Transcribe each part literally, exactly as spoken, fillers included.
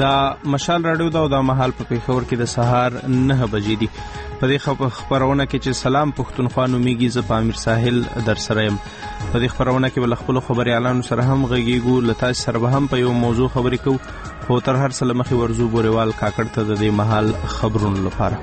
دا مشال راډیو دا او دا مهال په پیښور کې د سهار نه بجې دي. په دې خبرونه کې چې سلام پښتونخوا نومیږي، زه په امیر ساحل در سره یم. په دې خبرونه کې بل خپل خبريالانو سره هم غږیږو، لته سره به هم په یو موضوع خبرې کوو. خو تر هر څه مخې ورزو بوريوال کاکړ ته د دې مهال خبرونو لپاره.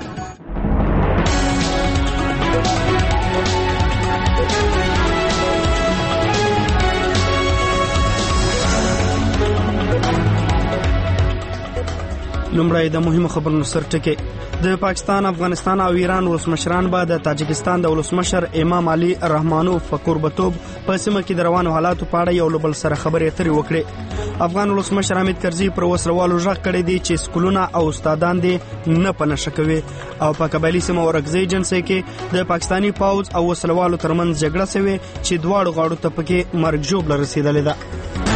لومړی د مهمو خبرونو سرټکی. د پاکستان، افغانستان او ایران ولسمشران به د تاجکستان د ولسمشر امام علي رحمانوف په قربتوب په سیمه کې د روانو حالاتو په اړه یو بل سره خبرې اترې وکړي. افغان ولسمشر حامد کرزي پر وسلوالو ژغ کړی دی چې سکولونه او استادان دې نه په نشه کوي. او په قبایلي سیمه اورکزۍ ایجنسۍ کې د پاکستاني پوځ او وسلوالو ترمنځ جګړه شوې چې دواړو غاړو ته پکې مرګ ژوبله رسېدلې ده.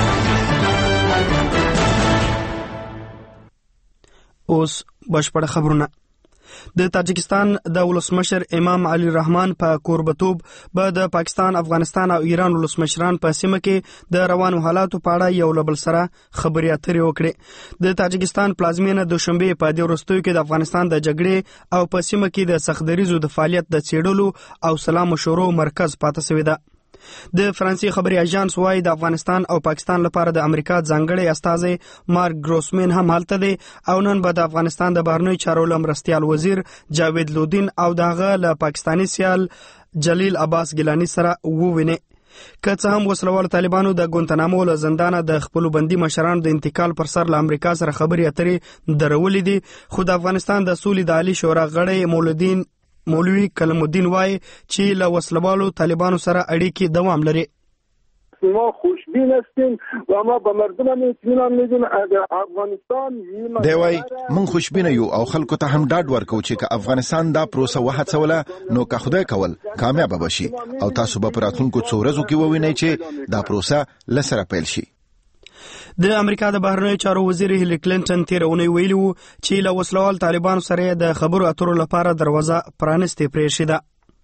اوس بشپړ خبرونه. د تاجکستان د ولسمشر امام علي رحمان په قربتوب به د پاکستان، افغانستان او ایران ولسمشران په سیمه کې د روانو حالاتو په اړه یو بل سره خبرې اترې وکړي. د تاجکستان پلازمینه دوشنبه په دې وروستیو کې د افغانستان د جګړې او په سیمه کې د سختدریزو د فعالیت د څېړلو او سلام مشورو مرکز پاتې شوی ده. د فرانسې خبري اژانس وايي د افغانستان او پاکستان لپاره د امریکا ځانګړی استازی مارک ګروسمن هم هلته دی او نن به د افغانستان د بهرنیو چارو مرستیال وزیر جاوید لودین او دغه له پاکستاني سیال جلیل عباس ګیلانی سره وویني. که څه هم وسلوال طالبانو د ګونتنامو له زندانه د خپل بندي مشرانو د انتقال پر سر له امریکا سره خبرې اترې درولې دي، خو د افغانستان د سولې د عالی شورا غړی مولودین مولوی کلم الدین وای چې له وسلوالو طالبانو سره اړیکې دوام لري. ما خوشبین هستیم و ما به مردم اطمینان میدیم افغانستان دی وای من خوشبین یو او خلکو ته هم ډاډ ورکو چې که افغانستان دا پروسه وهڅوله نو که خدای کول کامیاب بشي او تاسو به په راتلونکو څو ورځو کې ووینئ چې دا پروسه لسره پیل شي. د امریکا د بهرنیو چارو وزیر هیلری کلینټن تیر اونۍ ویلي وو چې له وسلوال طالبانو سره د خبرو اترو لپاره دروازه پرانستې پرېښې ده.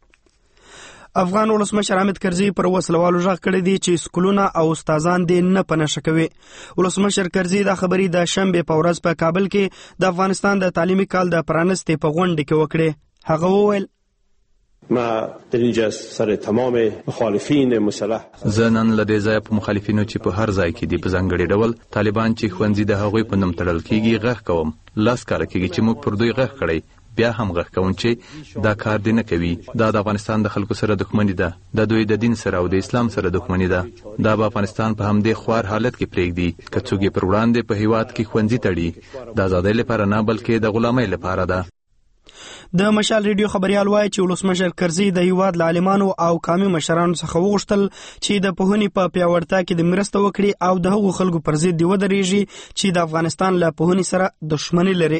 افغان ولسمشر حامد کرزي پر وسلوالو ژغ کړی دی چې سکولونه او استادان دې نه په نشه کوي. ولسمشر کرزي دا خبرې د شنبه په ورځ په کابل کې د افغانستان د تعلیمي کال د پرانستې په غونډه کې وکړي. هغه وویل ما در اینجا سر تمام مخالفین مسلح زنن لدې ځای په مخالفینو چې په هر ځای کې دي په ځانګړي ډول طالبان چې ښوونځي د هغوی په نوم تړل کیږي غږ کوم. لاس کار کوي چې موږ پر دوی غږ کړی، بیا هم غږ کوم چې دا کار دی نه کوي. دا د افغانستان د خلکو سره دښمنی ده، د دوی د دین سره او د اسلام سره دښمنی ده. دا به افغانستان په همدې خوار حالت کې پرېږدي که څوک یې پر وړاندې په هیواد کې ښوونځي تړي. د ازادۍ لپاره نه بلکې د غلامۍ لپاره ده. د مشال ریډیو خبريال وایي چې ولسمشر کرزي د هیواد عالمانو او قومي مشرانو څخه وغوښتل چې د پوهنې په پیاوړتیا کې د مرسته وکړي او د هغو خلکو پر ضد دی ودرېږي چې د افغانستان له پوهنې سره دښمني لري.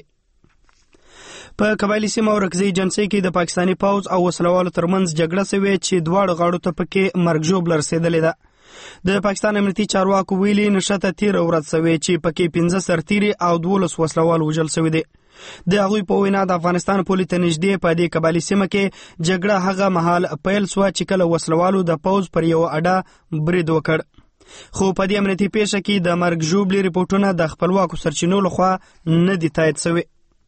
په قبایلي سیمه اورکزۍ ایجنسۍ کې د پاکستاني پوځ او وسلوالو ترمنځ جګړه شوې چې دواړو غاړو ته پکې مرګ ژوبله رسېدلې ده. د پاکستان امنیتي چارواکو ویلي نښته تیره ورځ شوې چې پکې پنځه سرتیري او دولس وسلوال وژل شوي دي. د هغوی په وینا د افغانستان پولې ته نږدې په دې قبایلي سیمه کې جګړه هغه مهال پیل شوه چې کله وسلوالو د پوځ پر یو اډه برید وکړ. خو په دې امنیتي پیښه کې د مرګ ژوبلې رپورټونه د خپلواکو سرچینو لخوا نه دي تایید شوي.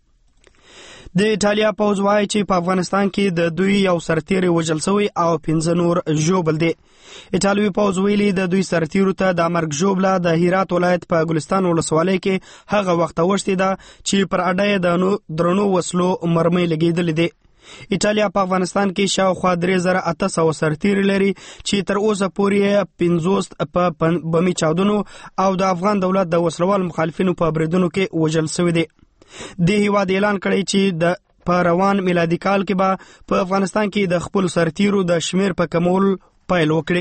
د ایټالیا پوځ وایي چې په افغانستان کې د دوی یو سرتیری وژل شوی او پنځه نور ژوبل دي. ایټالوي پوځ ویلي د دوی سرتیرو ته د مرګ ژوبله د هرات ولایت په ګلستان ولسوالۍ کې هغه وخت اوښتې ده چې پر اډه یې د درنو وسلو مرمۍ لګېدلې دي. ایټالیا په افغانستان کې شاوخوا درې زره اته سوه سرتیري لري چې تر اوسه پورې پنځوس په بمي چاودنو او د افغان دولت د وسلوال مخالفینو په بریدونو کې وژل شوي دي. د هیواد اعلان کړی چې د په روان میلادي کال کې به په افغانستان کې د خپل سرتیرو د شمیر په کمول پیل وکړي.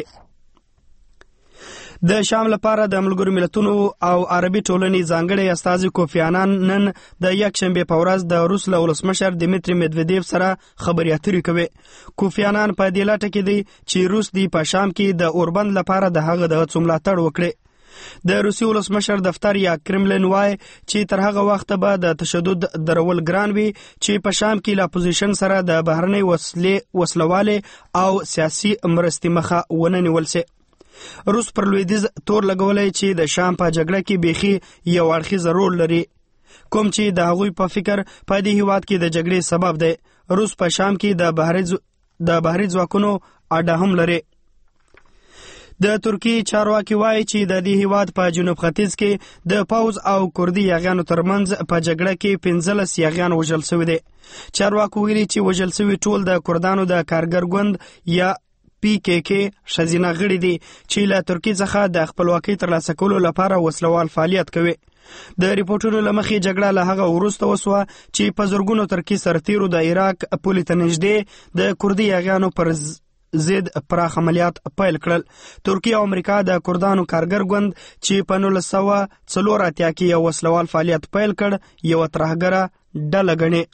د شام لپاره د ملګرو ملتونو او عربي ټولنې ځانګړی استازي کوفی عنان نن د یک شنبه په ورځ د روس له ولسمشر دیمیتری میدویدیف سره خبرې اترې کوي. کوفی عنان په دې لټه کې دی چې روس دی په شام کې د اوربند لپاره د هغه د هڅو ملاتړ وکړي. د روسي ولسمشر دفتر یا کرملین وای چې تر هغه وخت به د تشدد درول ګران وي چې په شام کې له اپوزیشن سره د بهرنۍ وسلې وسلواله او سیاسي مرستې مخه ونه نیول شي. روس پر لویدیځ تور لګولی چې د شام په جګړه کې بیخي یو اړخیزه رول لري، کوم چې د هغوی په فکر په دې هیواد کې د جګړې سبب دی. روس په شام کې د بهري د بهري ځواکونو اډه هم لري. د ترکی چارواکي وایي چې د دې هیواد په جنوب ختیځ کې د پوځ او کردي یاغیانو ترمنځ په جګړه کې پنځلس یاغیان وژل شوي دي. چارواکو ویلي چې وژل شوي ټول د کردانو د کارګر ګوند یا پی کې کې ښځینه غړي دي چې له ترکیې څخه د خپلواکۍ ترلاسه کولو لپاره وسلوال فعالیت کوي. د ریپورټونو له مخې جګړه له هغه وروسته وسوه چې په زرګونو ترکي سرتیرو د عراق پولې ته نږدې د کردي یاغیانو پر ضد پراخ عملیات پیل کړل. ترکیه او امریکا د کردانو کارګر ګوند چې په نولس سوه څلور اتیا کې یو وسلوال فعالیت پیل کړ یوه ترهګره ډله ګڼي.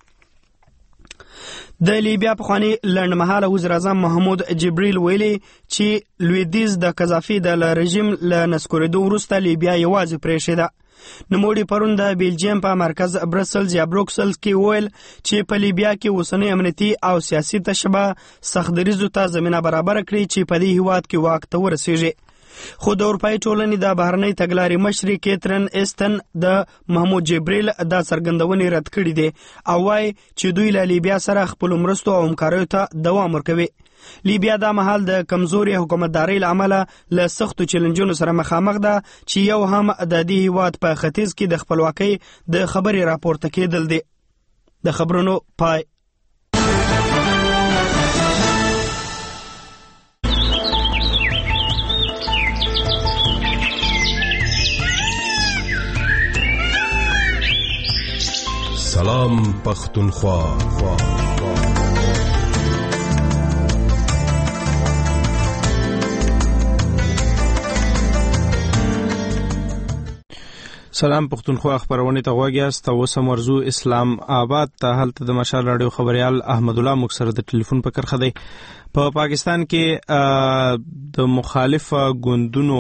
د لیبیا پخواني لنډمهاله وزیر اعظم محمود جبریل ویلي چې لویدیځ د قذافي د رژیم له نسکورېدو وروسته لیبیا یوازې پرېښې ده. نوموړي پرون د بیلجیم په مرکز برسلز یا بروکسلز کې وویل چې په لیبیا کې اوسنۍ امنیتي او سیاسي تشبه سختدریځو ته زمینه برابره کړي چې په دې هیواد کې واک ته ورسیږي. خو د اروپایي ټولنې د بهرنۍ تګلارې مشرې کیترین ایستن د محمود جبریل دا څرګندونې رد کړي دي او وایي چې دوی له لیبیا سره خپلو مرستو او همکاریو ته دوام ورکوي. لیبیا دا مهال د کمزوري حکومتدارۍ له امله له سختو چیلنجونو سره مخامخ ده چې یو هم د دې هیواد په ختیځ کې د خپلواکۍ د خبرې راپورته کېدل دي. د خبرونو پای. سلام پختونخوا. سلام پختونخوا خبرونه ته غوږ یاست. اوس مرزو اسلام آباد ته هلته د مشال رادیو خبريال احمد الله مکسر د ټلیفون په کرخه دی. په پا پاکستان کې د مخالف ګوندونو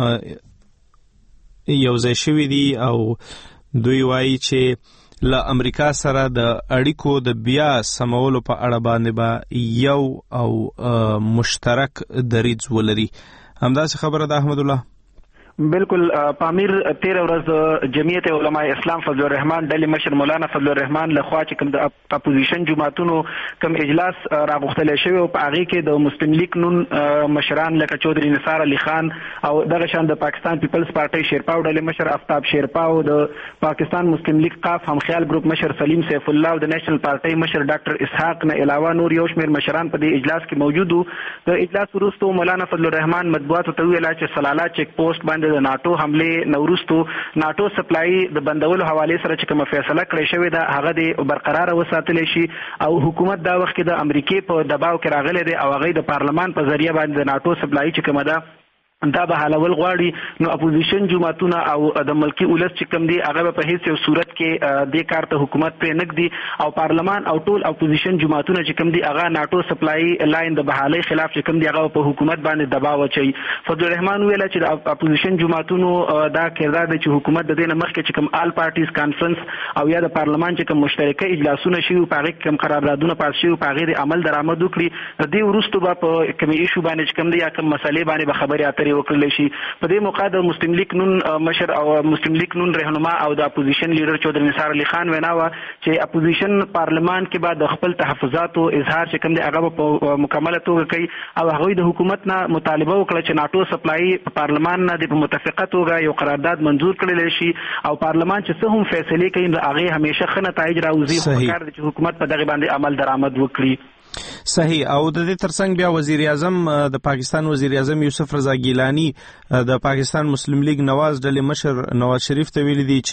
یو ځای شوي دي او دوی وایي چې له امریکا سره د اړیکو د بیا سمولو په اړه باندې به یو او مشترک دریځ ولري. همداسې خبره ده احمد الله. بالکل پامیر تیر ورځ جمعیت علماء اسلام فضل الرحمن ډلې مشر مولانا فضل الرحمن لخوا چې کوم د اپوزیشن جماعتونو کوم اجلاس راغوښتل شوی او په هغه کې د مسلم لیگ نون مشران لکه چودري نثار علي خان او دغه شان د پاکستان پیپلز پارټي شیرپاو ډلې مشر آفتاب شیرپاو، د پاکستان مسلم لیگ قاف همخیال گروپ مشر سلیم سیف الله او د نېشنل پارټي مشر ډاکټر اسحاق نه علاوه نور یو شمېر مشران په دې اجلاس کې موجود وو. د اجلاس وروسته مولانا فضل الرحمن مطبوعاتو ته ویل چې سلاله چیک پوسټ باندې د ناتو حمله نوروستو ناتو سپلای د بندولو حواله سره چې کومه فیصله کړې شوې ده هغه د برقرار وساتل شي او حکومت دا وخت کې د امریکای په دباو کې راغلي دي او هغه د پارلمان په ذریعہ باندې د ناتو سپلای چې کومه ده دا به حلول غواړي. نو اپوزیشن جماعتونه او د ملکی ولس چې کوم دي هغه په هیڅ یو صورت کې د کار ته حکومت پرې نګدي او پارلمان او ټول اپوزیشن جماعتونه چې کوم دي هغه ناتو سپلای لاین د بحالي خلاف چې کوم دي هغه په حکومت باندې دباو اچي. فضل الرحمن ویل چې د اپوزیشن جماعتونو دا کردار دی چې حکومت د دې مخکې چې کوم آل پارټیز کانفرنس او یا د پارلمان چې کوم مشترکه اجلاسونه شي په هغه کوم قراردادونه پاس شي په هغه د عمل درآمد وکړي. د دې وروسته به په کوم ایشو باندې چې کوم دي یا کوم مسلې باندې به خبرې اترې وکړل شي. په دې موقع د مسلم لیگ نون مشر او مسلم لیگ نون رهنما او د اپوزیشن لیډر چودري نثار علي خان وینا و چې اپوزیشن پارلمان کې بعد خپل تحفظات او اظهار چې کوم دي هغه په مکمله توګه کوي او هغه د حکومت نه مطالبه وکړه چې ناتو سپلای په پارلمان نه د متفقه توګه یو قرارداد منزور کړل شي او پارلمان چې څه هم فیصله کوي هغه همیشه ښه نتایج راوځي خو کار چې حکومت په دغه باندې عمل درآمد وکړي. صحیح. او د دې ترڅنګ بیا وزیر اعظم د پاکستان وزیر اعظم یوسف رضا ګیلانی د پاکستان مسلم لیگ نواز ډلې مشر نواز شریف ته ویلي دي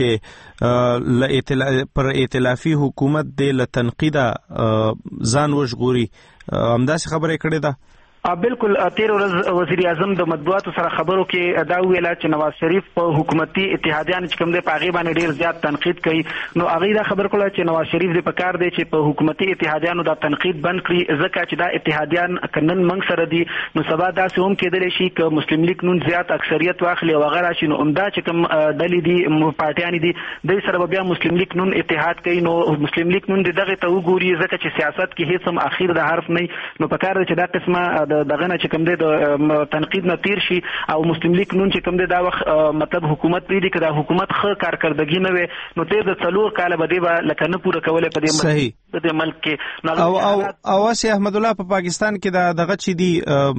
چې پر ائتلافي حکومت د لتنقیدا ځان وژغوري. همداسې خبره کړې ده. بالکل تیر ورځ وزیر اعظم د مطبوعاتو سره خبرو کې دا ویل چې نواز شریف په حکومتي اتحادیان چې کوم دی په هغه باندې ډیر زیات تنقید کوي. نو هغه دا خبر کړه چې نواز شریف د پکار دی چې په حکومتي اتحادیانو دا تنقید بند کړي ځکه چې دا اتحادیان کنن منګ سره دي نو سبا داسې هم کېدلی شي چې مسلم لیگ نون زیات اکثریت واخلي او هغه راشي نو عمده چې کوم ډلې دي پارټیان دي د سره بیا مسلم لیگ نون اتحاد کوي. نو مسلم لیگ نون دغه ته وګوري ځکه چې سیاست کې هیڅ هم اخیر د حرف نه نو پکار دی چې دا قسمه د دغه نه چې کوم دی د تنقید نه تیر شي او مسلم لیگ نون چې کوم دی دا وخت مطلب حکومت پریدي کړه حکومت ښه کارکردګي نه وي نو تیر د څلور کاله به دی لکه نه پوره کولای په دې د ملک کې او او او سی احمد الله په پاکستان کې دا دغه چې دی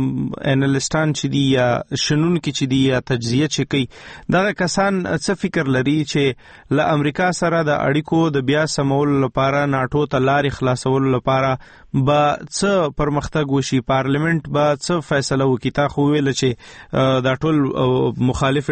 انالیستان چې دی یا شنون کې چې دی یا تجزیه چې کوي دغه کسان څه فکر لري چې له امریکا سره د اړیکو د بیا سمول لپاره ناټو ته لارې خلاصول لپاره با څه پرمختګ وشي پارلیمنت با څه فیصله وکړي تا خو ویل چې دا ټول مخالف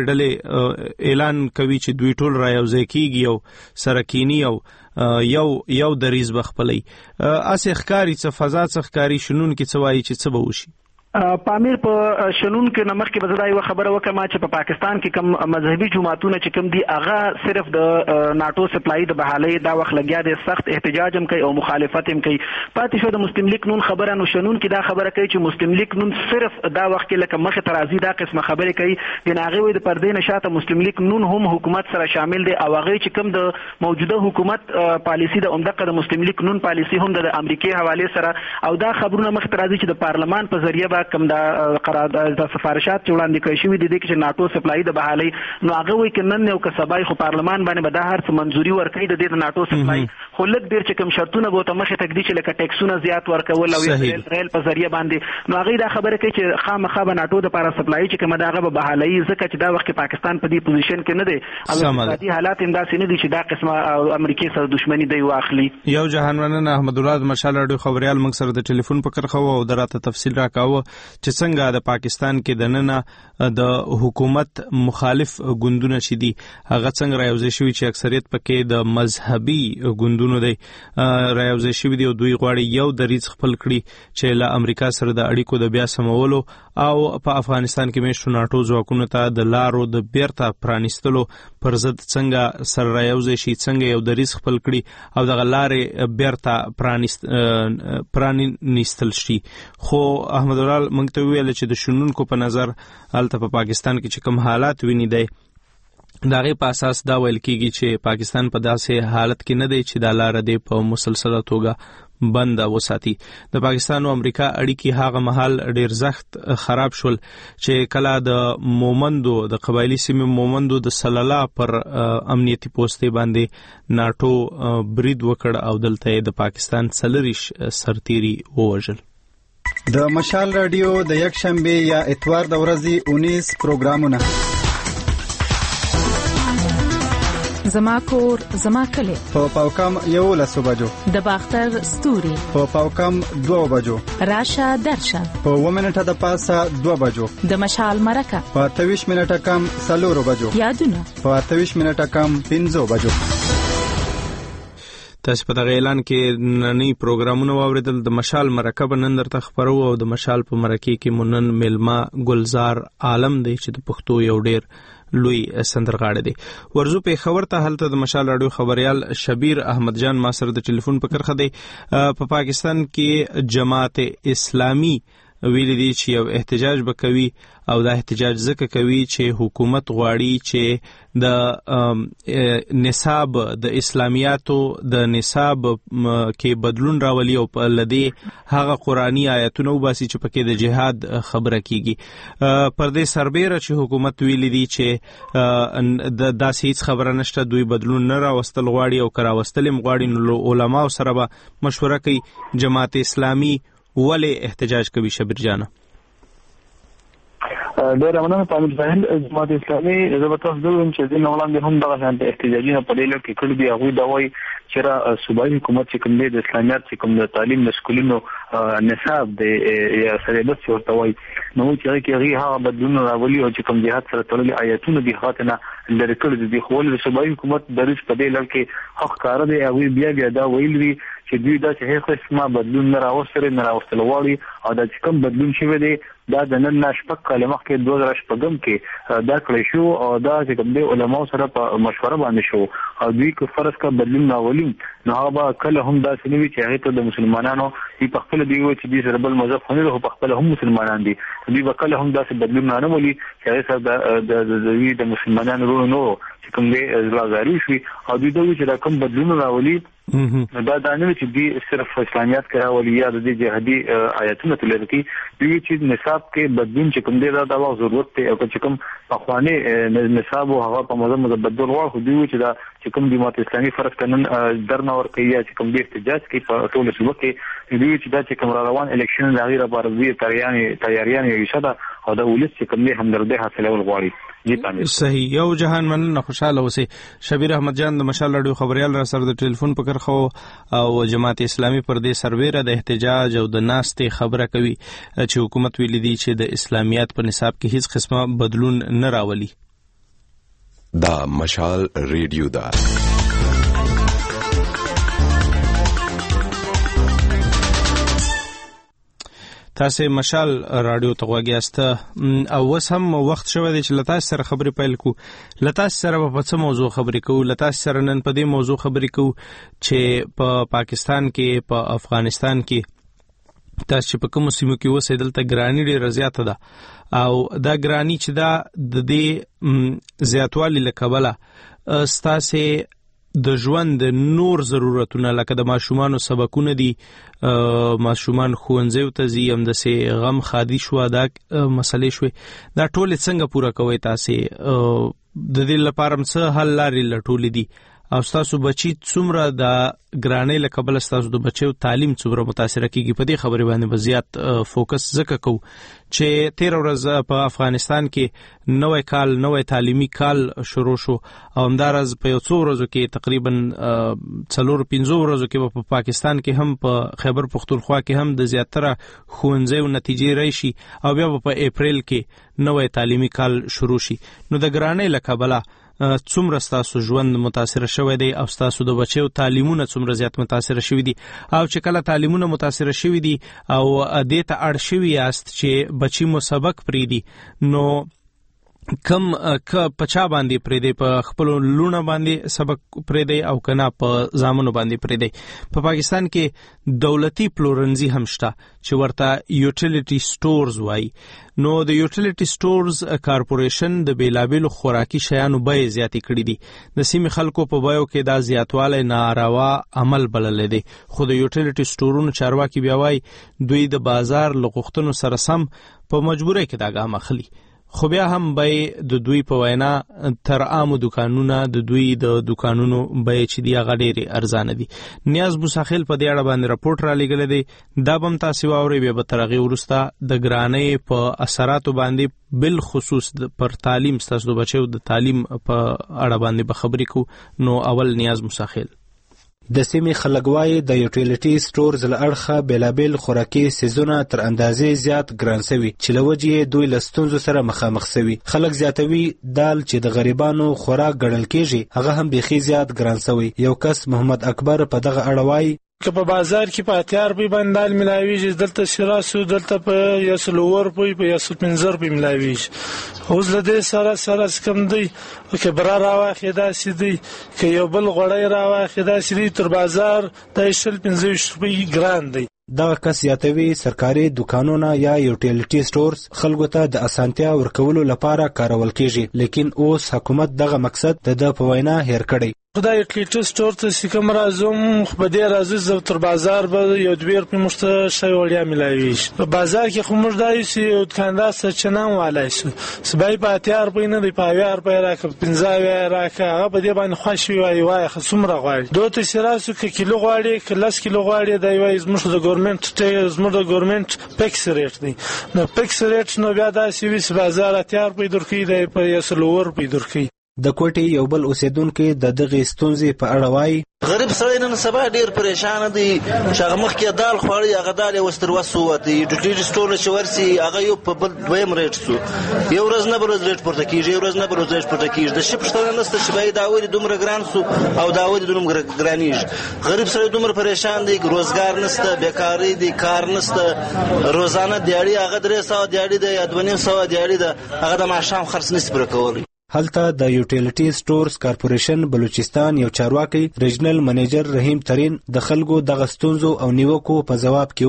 ډلې اعلان کوي چې دوی ټول رايوځي کیږي او سرکینی او یو یو دریز بخپلی اسه ښکاری څه فضا څه ښکاری شنون کې څه وایي چې څه به وشي پامیر په شنون کې نمخ کې بزدا یو خبره وکم چې په پاکستان کې کم مذهبي جماعتونه چې کم دي هغه صرف د ناټو سپلای د بحالي دا وخت لګیا دي سخت احتجاج هم کوي او مخالفت هم کوي پاتې شو د مسلم لیگ نون خبره نو شنون کې دا خبره کوي چې مسلم لیگ نون صرف دا وخت کې لکه مخ ترازی دا قسمه خبره کوي د ناغي وي د پردې نشاته مسلم لیگ نون هم حکومت سره شامل دي او هغه چې کم د موجوده حکومت پالیسی د عمدقه د مسلم لیگ نون پالیسی هم د امریکای حواله سره او دا خبرونه مخ ترازی چې د پارلمان په ذریعہ کم دا قرارداد د سفارشات چې وړاندې کړی شوی دي چې ناټو سپلای د بحالي نو هغه وایي چې نن یو کسبای خو پارلمان باندې به دا هر څه منځوري ورکړي د دې ناټو سپلای خو لږ ډیر چې کوم شرطونه به ته مخه تکدي چې لکه ټیکسونه زیات ورکول او ریل ریل په ذریعہ باندې نو هغه دا خبره کوي چې خامخا به ناټو د پارا سپلای چې کوم داغه به بحالي ځکه چې دا وخت پاکستان په دې پوزیشن کې نه دی او اقتصادي حالات هم داسې نه دي چې دا قسمه امریکای سره دښمنی دی واخلي یو جهانمنه احمد الله مشال اډو خبريال موږ سره د ټلیفون په کرخه او دراته تفصیل راکاوه چې څنګه د پاکستان کې د نن د حکومت مخالف ګوندونه چې دي هغه څنګه رايوځي شوی چې اکثریت پکې د مذهبي ګوندونو دی رايوځي شوی دی او دوی غواړي یو دریځ خپل کړي چې له امریکا سره د اړیکو د بیا سمولو او په افغانستان کې مشر ناټو ځواکونو ته د لارو د بیرته پرانیستلو پر ضد څنګه سره رايوځي شي څنګه یو دریځ خپل کړي او د لارې بیرته پرانیست پرانیستل شي خو احمد الله موږ ته ویل چې د شنونکو په نظر الته په پاکستان کې چې کوم حالات ویني دی داغه په اساس دا ویل کیږي چې پاکستان په داسې حالت کې نه دی چې د لار دی په مسلسله توګه بند وساتي د پاکستان او امریکا اړیکې هغه محل ډیر زخت خراب شول چې کله د مومندو د قبایلی سیمې مومندو د سلالا پر امنیتي پوسټې باندې ناټو برید وکړ او دلته د پاکستان سلریش سرتيري ووژل د مشال رادیو د یک شنبه یا اتوار د ورځې انیس پروګرامونه زما کور زما کلی په پاوکم یو لسو بجو د باختر ستوري په پاوکم دو بجو راشه درشه په و منټه د پاسه دو بجو د مشال مرکه په ترویش منټه کم سلور بجو یادونه په ترویش منټه کم پنځو بجو تاسو په دغه اعلان کې نننی پروګرامونه واوریدل د مشال مرکه نن درته خبرو او د مشال په مرکه کې مونن ملما گلزار عالم دی چې د پښتو یو ډیر لوی سندرغاړی دی ورزو په خبر ته حالت د مشال راډیو خبريال شبیر احمد جان ما سره د ټلیفون په کرخه دی په پاکستان کې جماعت اسلامی ویل دي چې یو احتجاج وکوي او دا احتجاج ځکه کوي چې حکومت غواړي چې د نصاب د اسلامیاتو د نصاب کې بدلون راولي او په لدی هغه قرآنی آیاتونه وباسي چې پکې د جهاد خبره کیږي پر دې سربېره چې حکومت ویل دي چې د داسې هیڅ خبره نشته دوی بدلون نه راوستل غواړي او کراوستل هم غواړي نو علما سره به مشوره کوي جماعت اسلامی ولې احتجاج کوي شبیر جانا ډېر مننه پامیر صاحب جماعت اسلامي زبرتس دوم چې د وړاندې هم دغه شانتي احتجاجونه په ډېر کې کړي دي هغه دا وایي چې را صوبایي حکومت چې کوم د اسلامیت چې کوم د تعلیم د سکولونو نصاب د یا سلیبس ورته وایي نو چې هغه هغه بدلون راولي او چې کوم جهاد سره تړلي آیاتونه دي خاطنه لري کړي دي خو د صوبایي حکومت د ریس په دې لړ کې حق کار دی هغه بیا بیا دا ویلي چې دوی دا چې هیڅ قسمه بدلون نه راوستل نه راوستل غواړي او دا چې کوم بدلون شوی دی دا د نن نشپک کلمه کې دوه هزار شپږم کې دا کړی شو او دا چې کوم دی علماء سره په مشوره باندې شو او دوی کو فرض کا بدلون راولي نو هغه کله هم دا سنوي چې هغه ته د مسلمانانو په خپل دی و چې د ربل مذهب خو نه په خپل هم مسلمانان دي دوی په کله هم دا بدلون نه راولي چې هغه سره د مسلمانانو ورونو چې کوم دی زلازاري شي او دوی دوی چې دا کوم بدلون راولي نو دا د نوې چې دی صرف اسلامیات کې راولي یا د جهادي آیاتونو تلل کی دوی چې نصاب کې بدلون چې کوم دی دا د ضرورت ته او چې کوم اخواني نصاب او هغه په موضوع متبدل واه دوی چې دا چې کوم د جماعت اسلامي فرق قانون درنه ور کوي چې کوم دی احتجاج کوي په ټول صوبه کې دوی چې دا چې کوم روان الیکشن لغیره بارزوی تیاریان تیاریان یې شته او د ولس چې کوم دی همدردي حاصلول غواړي. صحیح. یو جهان مننه خوشاله اوسئ. شبیر احمد جان د مشال رادیو خبريال را سره د ټلیفون په کرخو او جماعت اسلامي پر دې سرویره د احتجاج او د ناستې خبره کوي چې حکومت ویلي دی چې د اسلامیات په نصاب کې هیڅ قسمه بدلون نه راولي. دا مشال ریډیو دا تاسو مشال رادیو ته غواګیاست او وس هم وخت شوه دی چې لتا سره خبرې پیل کو. لتا سره په څه موضوع خبرې کو؟ لتا سره نن په دې موضوع خبرې کو چې په پا پاکستان کې په افغانستان کې تاسو چې په کوم سیمو کې اوسئ دلته ګرانی ډېره زیاته ده او دا ګرانی چې دا د دې زیاتوالي له کبله ستاسو د ژوند نور ضرورتونه لکه د ماشومانو سبقونه دي ماشومان ښوونځیو ته ځي همداسې غم خادي شوه دا مسلې شوې دا ټولې څنګه پوره کوئ تاسې د دې لپاره هم څه حل لارې لټولې دي او ستاسو بچي څومره د ګرانۍ له کبله ستاسو د بچیو تعلیم څومره متاثره کیږي؟ په دې خبرې باندې به زیات فوکس ځکه کوو چې تېره ورځ په افغانستان کې نوی کال نوی تعلیمي کال شروع شو او همداراز په یو څو ورځو کې تقریبا څلور پنځو ورځو کې په پاکستان کې هم په خیبر پختونخوا کې هم د زیاتره ښوونځیو نتیجې راشي او بیا په اپریل کې نوی تعلیمي کال شروع شي. نو د ګرانۍ له کبله څومره ستاسو ژوند متاثر شوی دی او ستاسو د بچیو تعلیمونه څومره زیات متاثر شوی دي او چې کله تعلیمونه متاثر شوی دي او دې ته اړ شوی یاست چې بچی مو سبق پریدي نو کم ک پچا باندې پریدي په خپل لونه باندې سبق پریدي او کنا په زامنو باندې پریدي. په پاکستان کې دولتي پلورنځي هم شته چې ورته یوټیلیټي سټورز وایي. نو د یوټیلیټي سټورز کارپوریشن د بیلابیلو خوراکي شیانو بیې زیاتې کړې دي. د سیمې خلکو په بیو کې دا زیاتوالی ناروا عمل بللی دی خو د یوټیلیټي سټورونو چارواکي بیا وایي دوی د بازار له غوښتنو سره سم په مجبورۍ کې دا ګام اخلي خو بیا هم بیې د دوی په وینا تر عامو دکانونه د دوی د دکانونو بیې چې دي هغه ډېرې ارزانه دي. نیاز بوساخیل په دې اړه باندې راپورټ را لېږلی دی دا به هم تاسې واورئ بیا به تر هغې وروسته د ګرانۍ په اثراتو باندې بالخصوص پر تعلیم ستاسو د بچیو د تعلیم په اړه باندې به خبرې کوو. نو اول نیاز بوساخیل د سیمې خلک وایي د یوټیلیټي سټورز له اړخه بیلابیل خوراکي څیزونه تر اندازې زیات ګران سوي چې له وجې دوی له ستونزو سره مخامخ سوي. خلک زیاتوي دال چې د غریبانو خوراک ګڼل کېږي هغه هم بیخي زیات ګران سوي. یو کس محمد اکبر په دغه اړه وایي که په بازار کې په اتیا روپۍ باندې دال ملاویږي دلته شراسو دلته په یو سل اووه روپۍ په یو سل پنځه روپۍ ملاویږي. اوس له دې سره سره کم دی که بره راواخې داسې دی که یو بل غوړی راواخې داسې دی تر بازار دا شل پنځه ویشت روپۍ ګران دی. دغه کس زیاتوي سرکاري دکانونه یا یوټیلیټي سټورز خلکو ته د اسانتیا ورکولو لپاره کارول کیږي لیکن اوس حکومت دغه مقصد د د په وینا هیر کړی. خدای یوټیلیټي سټور ته چې کوم راځم خو په دې راځي زه تر بازار به یو دوه روپۍ موږ ته شی وړیا میلاویږي. په بازار کې خو موږ دا یو یو دکاندار سرچینه هم والی شو سبای په اتیا روپۍ نه دی په اویا روپۍ راکړه پنځه اویا راکړه هغه په دې باندې خوښ وي وایي وایي ښه څومره غواړي دوی ته چې راسو که کیلو غواړي که لس کیلو غواړي دی وایي زموږ د ګورمنټ زموږ د ګورمنټ فکس ریټ دی. نو فکس ریټ نو بیا داسې وي چې بازار اتیا روپۍ درکوي دی په یو سل اووه روپۍ درکوي. د کوټې یو بل اوسیدونکو د دغې ستونزې په اړه وایي غریب سړی نن سبا ډېر پریشان دی چې هغه مخکې دال خوړی هغه دال یې اوس تر وس ووتی یوټیلیټي سټور چې ورسي هغه یو په بل دویم ریټ سو یو ورځ نه بل ورځ ریټ پورته کېږي یو ورځ نه بل ورځ ریټ پورته کېږي د شي پوښتنه نشته چې باید دا ولې دومره ګران سو او دا ولې دومره ګرانېږي. غریب سړی دومره پریشان دی روزګار نشته بیکاري دی کار نشته روزانه دیاړي هغه درې سوه دیاړي ده یا دوه نیم سوه دیاړي ده هغه د ماښام خرڅ نشي پوره کولی. هلته د یوټیلیټي سټورز کارپوریشن بلوچستان یو چارواکي ریجنل منیجر رحیم ترین د خلکو دغه ستونزو او نیوکو په ځواب کې وویل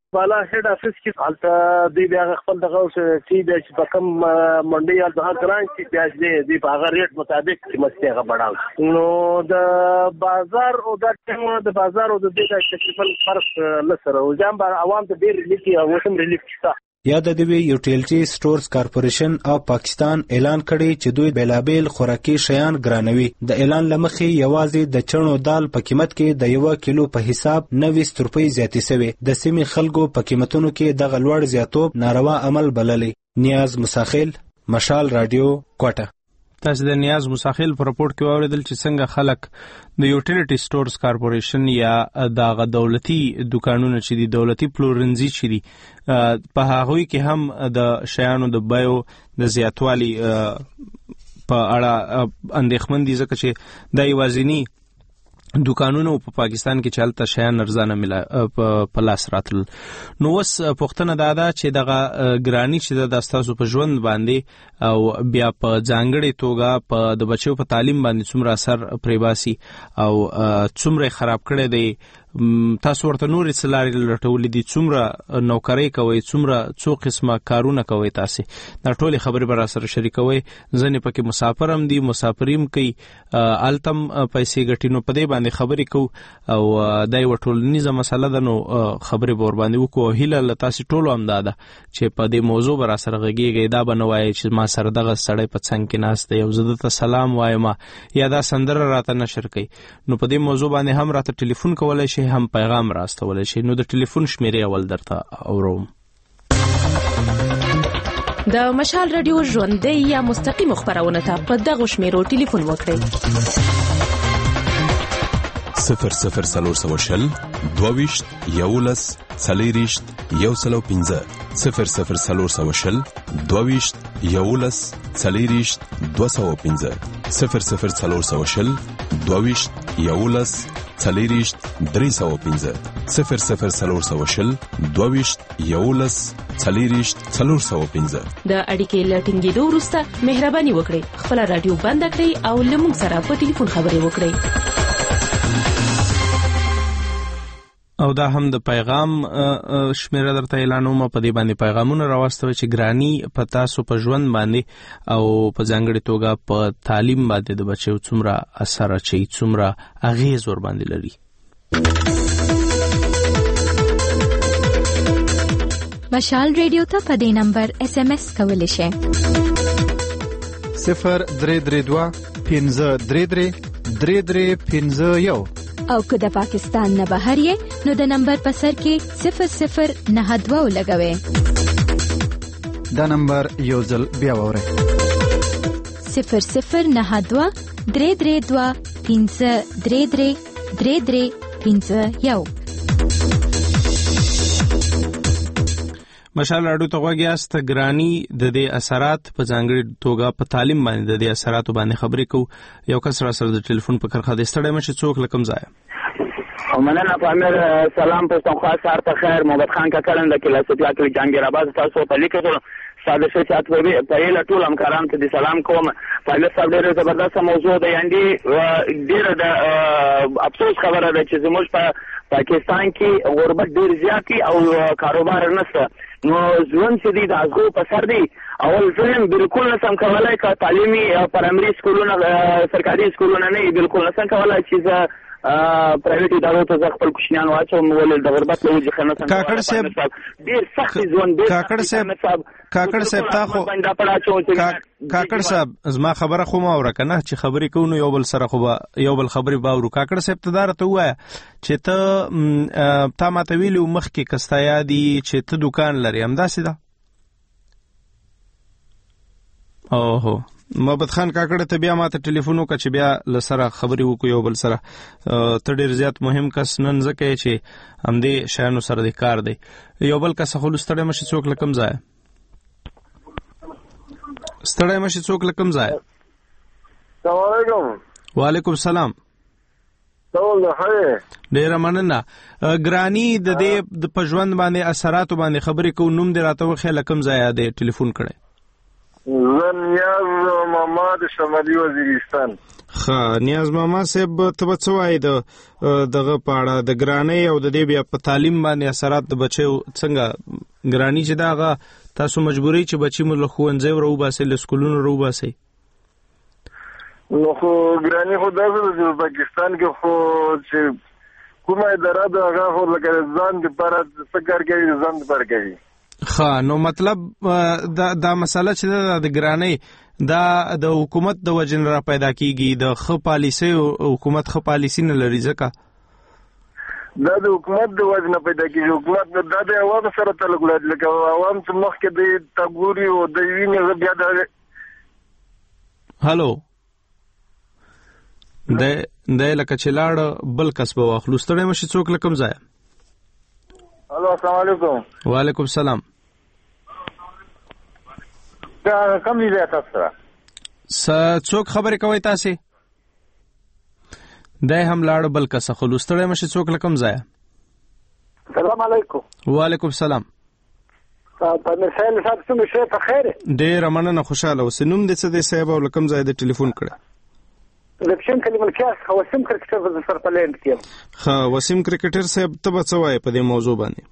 بالا هډ افیس کې حالت دی بیا خپل دغه چې د چې کوم منډي یا د ګران چې بیا دې په هغه ریټ مطابق قیمت هغه بڑھاو نو د بازار او د ټیم د بازار او د دې تقریبا فرق لسره او ځم بار عوام ته ډیر ریلیف او هم ریلیف شته. یا د دوی یوټیلیټي سټورز کارپوریشن او پاکستان اعلان کړي چې دوی بیلابیل خوراکي شیان ګرانوي. د اعلان لمخې یوازې د چڼو دال په قیمت کې د یو کیلو په حساب نوي روپۍ زیاتې شوې. د سیمې خلکو په قیمتونو کې دغه لوړ زیاتوب ناروا عمل بللی. نیاز مساخیل، مشال رادیو، کوټه. تاسو د نیاز مساخیل په رپورت کې واوریدل چې څنګه خلک د یوټیلیټي سټورز کارپوریشن یا دغه دولتي دکانونه چې دي دولتي پلورنځي چې دي په هغوی کې هم د شیانو د بیو د زیاتوالي په اړه اندېښمن دي ځکه چې د یوازینی دکانونو په پاکستان کې چالت شیان ارزانه ملا په لاس راتل. نو وس پښتنه دادا چې دغه ګرانی چې د تاسو په ژوند باندې او بیا په ځانګړي توګه په د بچو په تعلیم باندې څومره اثر پریباسي او څومره خراب کړي دی. تاسو ورته نور سلاري لټولې دي، څومره نوکرۍ کوي، څومره څو قسمه کارونه کوي، تاسو دا ټولې خبرې بر سره شریکوي. ځنې پکې مسافر هم دي، مسافریم کوي، التم پیسې ګټینو په دې باندې خبرې کو او دای وټولنیزه مسله ده. نو خبرې بور باندې وکړو. هیله تاسو ټولو هم دا ده چې په دې موضوع بر سره غږیږي، دا بنوي چې ما سره دغه سړی په څنګ کې ناست دی او زه ته سلام وایم یا دا سندره راته نشر کوي. نو په دې موضوع باندې هم راته ټلیفون کولای شي، هم پیغام راستولای شي. نو د ټلیفون شمیرې اول درته اوروم. د مشال رادیو ژوندۍ یا مستقیم خبرونه ته په دغه شمیرو ټلیفون وکړئ. صفر صفر سلور سو شل دوویشت یولس څلېرویشت یو سلو پنځه صفر صفر سلور سو شل دوویشت یولس څلېرویشت دوه سوه پنځه صفر صفر سلور سو شل دوویشت یولس څلېرویشت درې سوه پنځه صفر صفر سلور سو شل دوویشت یولس څلېرویشت څلور سوه پنځه. د اړیکې له ټینګېدو وروسته مهرباني وکړئ خپله راډیو بنده کړئ او له موږ سره په ټلیفون خبرې وکړئ. او دا هم د پیغام شمیره درته اعلانوم. په دې باندې پیغامونه راوستوي چې ګرانی په تاسو په ژوند باندې او په ځانګړي توګه په تعلیم باندې د بچو څومره اثر اچي، څومره اغیز ور باندې لري. مشال ریډیو ته په دې نمبر اس ام اس کولی شئ صفر درې درې دوه پنځه درې درې درې درې پنځه یو. او که د پاکستان نه بهر یې نو د نمبر په سر کې صفر صفر نه دوه ولګوئ. دا نمبر یو ځل بیا واورئ. صفر صفر نه دوه درې درې دوه پنځه درې درې درې درې پنځه یو. مشال راډیو ته غوږ یاست. ګرانی د دې اثرات په ځانګړي توګه په تعلیم باندې د دې اثراتو باندې خبرې کوو. یو کس را سره د ټلیفون په کرخه د ستړی مشه څوک لکم ځای. مننه پامیر. سلام پښتونخوا، سهار په خیر. محمد خان کاکړن د کلاس اطلاع کې جهانگیر آباد تاسو په لیکلو ساده شي سات په یله ټول همکارانو ته سلام کوم. پایله صاحب ډېر زبردست موضوع ده، یعنی ډېر د افسوس خبره ده چې زموږ په پاکستان کې غربت ډېر زیات او کاروبار نشته. نو ژوند چې دی د ازغو په سر دی. اول ځم بالکل نسم کولای که تعلیمي پرایمري سکولونه سرکاري سکولونه نه بالکل نسم کولای چې پرایویټ ادارو ته خپل کوشنیان واچوم ولې د غربت له وجې خنه څنګه. کاکړ صاحب ډیر سخت ژوند دی. کاکړ صاحب کاکړ صاحب تاسو کاکړ صاحب زما خبره خو ما اوره کنه چې خبرې کوو یو بل سره خو یو بل خبرې باورو. کاکړ صاحب ته دارته وایا چې ته تا ماته ویلو مخکې کستا یادي چې ته دکان لري همداسې ده. اوهو محمد خان کاکړ ته بیا ماته ټلیفون وکړه چې بیا لسره خبرې وکړو یو بل سره. ته ډېر زیات مهم کس نن ځکه چې همدې شیانو سره د کار دی. یو بل کس خو ستړی مشي څوک لکم ځای ستړی مشي څوک لکم ځای. السلام علیکم. وعلیکم السلام. ټول ښه. ډېره مننه. ګرانی د دې د په ژوند باندې اثراتو باندې خبرې کوو. نوم دې راته وښیه لکم ځای دی ټلیفون کړی. زه نیاز محمد شمالي وزیرستان. ښه نیاز ماما صاحب ته به څه وایې د دغه په اړه د ګرانۍ او د دې بیا په تعلیم باندې اثرات د بچیو څنګه ګراني چې دا هغه تاسو مجبوري چې بچي مو له ښوونځیو راوباسئ له سکولونو راوباسئ؟ نو خو ګراني خو داسې ده چې پاکستان کې خو چې کومه اداره ده هغه خو لکه ځان دپاره څه کار کوي ځان دپاره کوي. ښه نو مطلب دا دا مسله چې ده د ګرانۍ دا د حکومت د وجې نه را پیدا کیږي، د ښه پالیسۍ حکومت ښه پالیسي نه لري ځکه دا د حکومت د وجې نه پیدا کیږي. حکومت دا د عوامو سره تعلق لري، لکه عوام چې مخکې د تا ګوري او د وینې بیا د هلو دی دی لکه چې لاړه بل کس به واخلو. ستړی مشي څوک له کوم ځایه؟ الو السلام علیکم. وعلیکم السلام. دا کوم ځای تاسو سره څوک خبرې کوي تاسې؟ دی هم لاړه بل کس اخلو. ستړی مشي څوک له کوم ځایه؟ السلام علیکم. وعلیکم السلام. پامیر صاحب صاحب څنګه شئ؟ په خیر. ډېره مننه خوشحاله اوسې. نوم دې څه دی صاحب او له کوم ځای د ټلیفون کړی؟ د پښین کلي ملکیار څخه وسیم کرکټر په سر په لینډ کې یم. ښه وسیم کرکټر صاحب ته به څه وایې په دې موضوع باندې؟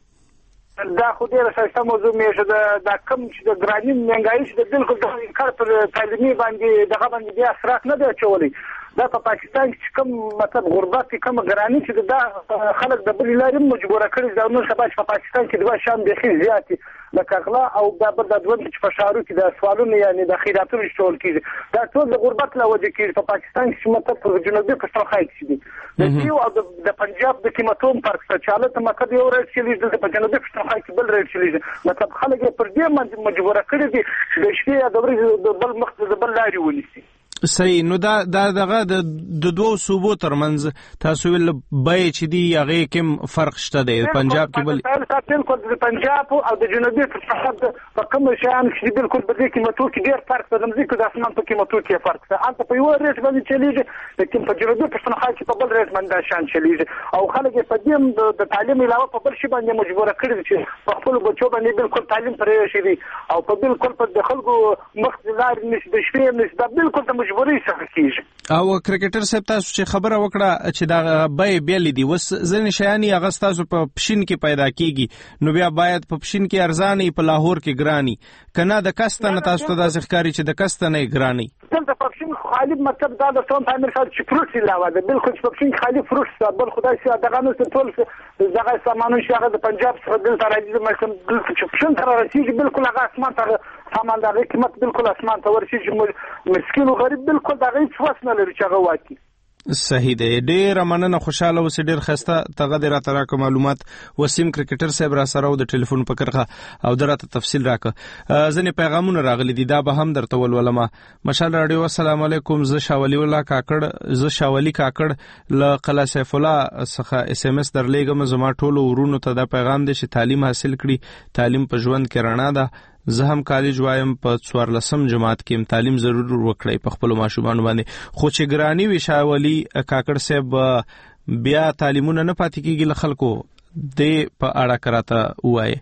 دا خو ډېره ښایسته موضوع مې دا کم چې د ګراني مهنګایي چې د بالکل د کار پر تعلیمي باندې دغه باندې بیا اثرات نه دی اچولی. دا په پاکستان کې چې کوم مطلب غربت کې کوم ګراني چې دا خلک د بلې لارې مجبوره کړي دا نن سبا چې په پاکستان کې دوه شیان بیخي زیات دي لکه غلا او دا بل د ژوند چې په ښارو کې د سوالونو یعنې د خیراتونو چې ټول کېږي دا ټول د غربت له وجې کېږي. په پاکستان کې چې مطلب په جنوبي پښتونخوا کې دي د دیو او د پنجاب د قیمتو هم فرق شته چې هلته مطلب یو ریټ چلیږي دلته په جنوبي پښتونخوا کې بل ریټ چلیږي. مطلب خلک یې پر دې باندې مجبوره کړي دي چې د شپې یا د ورځې د بل مخ د بل لارې ونیسي. صحیح. نو دا دا دغه د دوو صوبو ترمنځ تاسو ویل بیې چې دي هغې کې فرق شته دی پنجاب کې بل بالکل د پنجاب او د جنوبي پښتونخوا په کوم شیان چې بالکل په دې قیمتو کې ډېر فرق شته. د مځکو د اسمان په قیمتو کې فرق شته. هلته په یوه ریټ باندې چلیږي لیکن په جنوبي پښتونخوا کې په بل ریټ باندې دا شیان چلیږي او خلک یې په دې د تعلیم علاوه په بل شي باندې مجبوره کړي دي چې په خپلو بچو باندې بالکل تعلیم پرې ایښی دي او په بالکل په د خلکو مخ د لارې نشي د شپې نشي دا بالکل د مجبورۍ څخه کېږي. او کرکټر صاحب تاسو چې خبره وکړه چې دا بیې بیلې دي اوس ځینې شیان یې هغه ستاسو په پښین کې پیدا کېږي نو بیا باید په پښین کې ارزانې په لاهور کې ګراني که نه د کسته نه تاسو ته داسې ښکاري چې د کسته نه یې ګراني؟ دلته په پښین خالي مطلب دا د ټول پامیر صاحب چې فروټ علاوه ده بالکل چې په پښین کې خالي فروټ شته بل خدای شي دغه نو ټول دغه سامانونه چې هغه د پنجاب څخه دلته راځي مثلا دلته چې پښین ته رسېږي بالکل هغه اسمان ته سامان د هغې قیمت بالکل اسمان ته ورسېږي. مسکین او غریب بالکل د هغې څه وس نه لري چې هغه واکي. صحیح دی. ډېره مننه خوشحاله اوسې. ډېر ښایسته تغه دې راته راکړه معلومات. وسیم کرکټر صاحب را سره و د ټلیفون په کرښه او ده راته تفصیل راکړه. ځینې پیغامونه راغلي دي دا به هم درته ولولمه. مشال راډیو السلام علیکم. زه شاولي الله کاکړ زه شاولي کاکړ له قلعه سیف الله څخه اس ام اس درلیږم. زما ټولو ورونو ته دا پیغام دی چې تعلیم حاصل کړي. تعلیم په ژوند کې رڼا ده. زه هم کالج وایم په څوارلسم جماعت کې تعلیم ضرور وکړئ په خپلو ماشومانو باندې. خو چې ګراني وي شاولي کاکړ صاحب بیا تعلیمونه نه پاتې کېږي له خلکو دې په اړه که راته ووایې.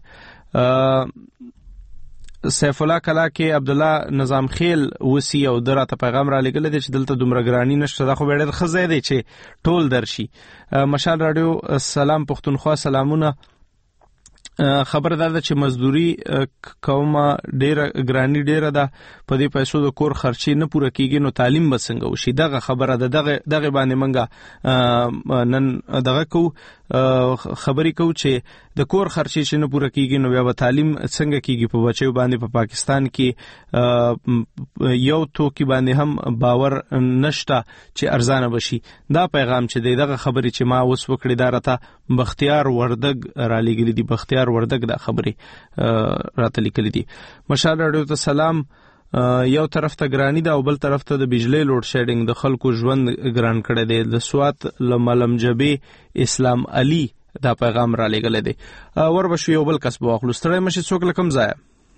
سیف الله کلا کې عبدالله نظام خیل وسی او ده راته پیغام را لېږلی دی چې دلته دومره ګراني نشته. دا خو بیا ډېر ښه ځای دی چې ټول درشي. مشال راډیو سلام پښتونخوا سلامونه. خبر دا ده چې مزدوري کومه ډیره ګرانی ډیره ده په دې پیسو د کور خرچې نه پوره کیږي نو تعلیم به څنګه وشي؟ دغه خبره ده. دغه دغه باندې منګه نن دغه کو خبرې کو چې د کور خرچې چې نه پوره کیږي نو بیا به تعلیم څنګه کیږي په بچو باندې. په پاکستان کې یو توکي باندې هم باور نشته چې ارزانه بشي. دا پیغام چې دی دغه خبرې چې ما اوس وکړې دا راته بختیار وردګ را لېږلي دي. بختیار وردګ دا خبرې راته لیکلي دي. مشال راډیو ته سلام. یو طرف ته ګرانی ده او بل طرف ته د بجلی لوډ شیډینګ د خلکو ژوند ګران کړی دی. د سوات له ملمجبې اسلام علي دا پیغام را لېږلی دی. وربشو یو بل کس به واخلو. ستړی مشي څوک له کوم ځایه؟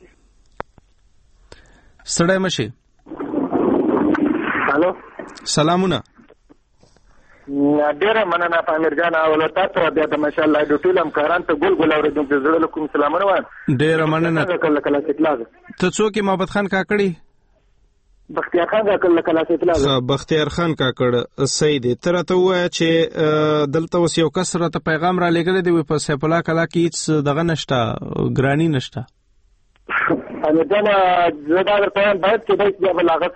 ستړی مشي. هلو سلامونه. ډېره مننه پامیر جان او له تاسو بیا د ماشاءالله د ټول همکاران ته ګل ګل اورېدونکو زړه له کوم سلامونه وایم. ډېره مننه. کله کله چې ته څوک یې محمد خان کاکړي؟ بختیار خان کاکړ له کلا سیفلا بختیار خان کاکړ صحیح دی. تر ته وای چې دلته اوس یو کس راته پیغام را لګل دی په سیف الله کلا کې هیڅ دغه نشته ګرانی نشته. انا جنا زړه درته باید چې د بلاغه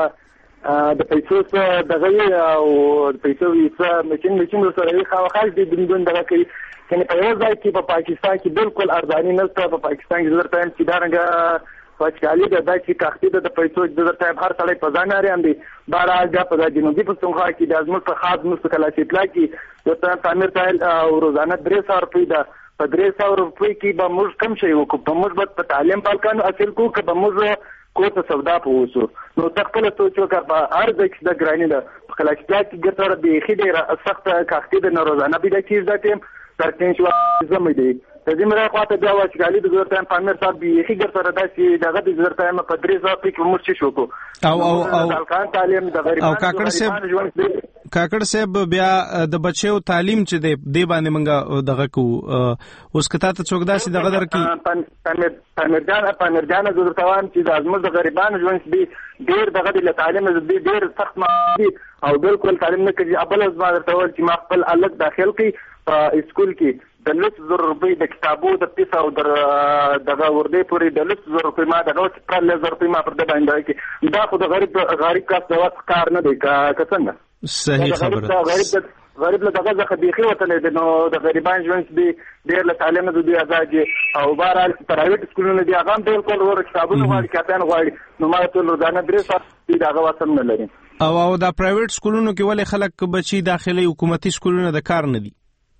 سره د پیسو سره دغه او پیسو یې مچین مچین سره یې خاص دي بندون دغه کوي کنه په یو ځای کې په پاکستان کې بالکل ارزانی نشته. په پاکستان کې زړه ټایم چې دارنګه پچالي د داسې کاختي د پیسو د ټایم هر سړی په ځان لري اندي بهرحال دا په جنوبي پښتونخوا کې د ازمت په خاص مستقله سیټلا کې د تعمیر تایل او روزانه درې سوه روپۍ ده. په درې سوه روپۍ کې به موږ کم شي وکړو. په موږ به په تعلیم پالکانو اصل کو که به موږ کور ته سودا پوسو نو تخپل سوچ وکړه په هر ځای کې د ګرانی ده په کله چې کې ګټره بیخي ډېره سخته کاختي د روزانه بي د چیز ده ټیم ترتین شو زمې دی د دې مره خواته بیا واشګالي د زړه ټایم پامیر صاحب بیخي ګټره داسې دغه د زړه ټایم په درې سوه روپۍ کې موږ شو کو او او او کان تعلیم د غریبانو او کاکړ صاحب کاکړ صاحب بیا د بچو تعلیم چې دی دی باندې منګه دغه کو اوس کته ته څوک داسې دغه در کې پامیر جان پامیر جان د زړه چې د ازمت د غریبانو ژوند دی ډېر دغه د تعلیم دی ډېر سخت مادي او بالکل تعلیم نه کوي. ابل از ما درته ول چې ما خپل الګ داخل کې په اسکول کې د لس زر روپۍ د کتابو د پیسه او د دغه وردی پورې د لس زر روپۍ ما دغه پر لس زر روپۍ ما پر د باندې کې دا خو د غریب غریب کس د وخت کار نه دی کا څنګه صحیح خبره غریب غریب له دغه ځخه بیخي وتلی دی نو د غریبان ژوند دی ډېر له تعلیم نه دی آزاد او بهرحال پرایویټ سکولونه دي هغه هم بالکل ور کتابونه غواړي کاپیان غواړي نو ما ټول روزانه درې ساعت دغه وسم نه لري. او او دا پرایویټ سکولونو کې ولې خلک بچي داخلي حکومتي سکولونه د کار نه دي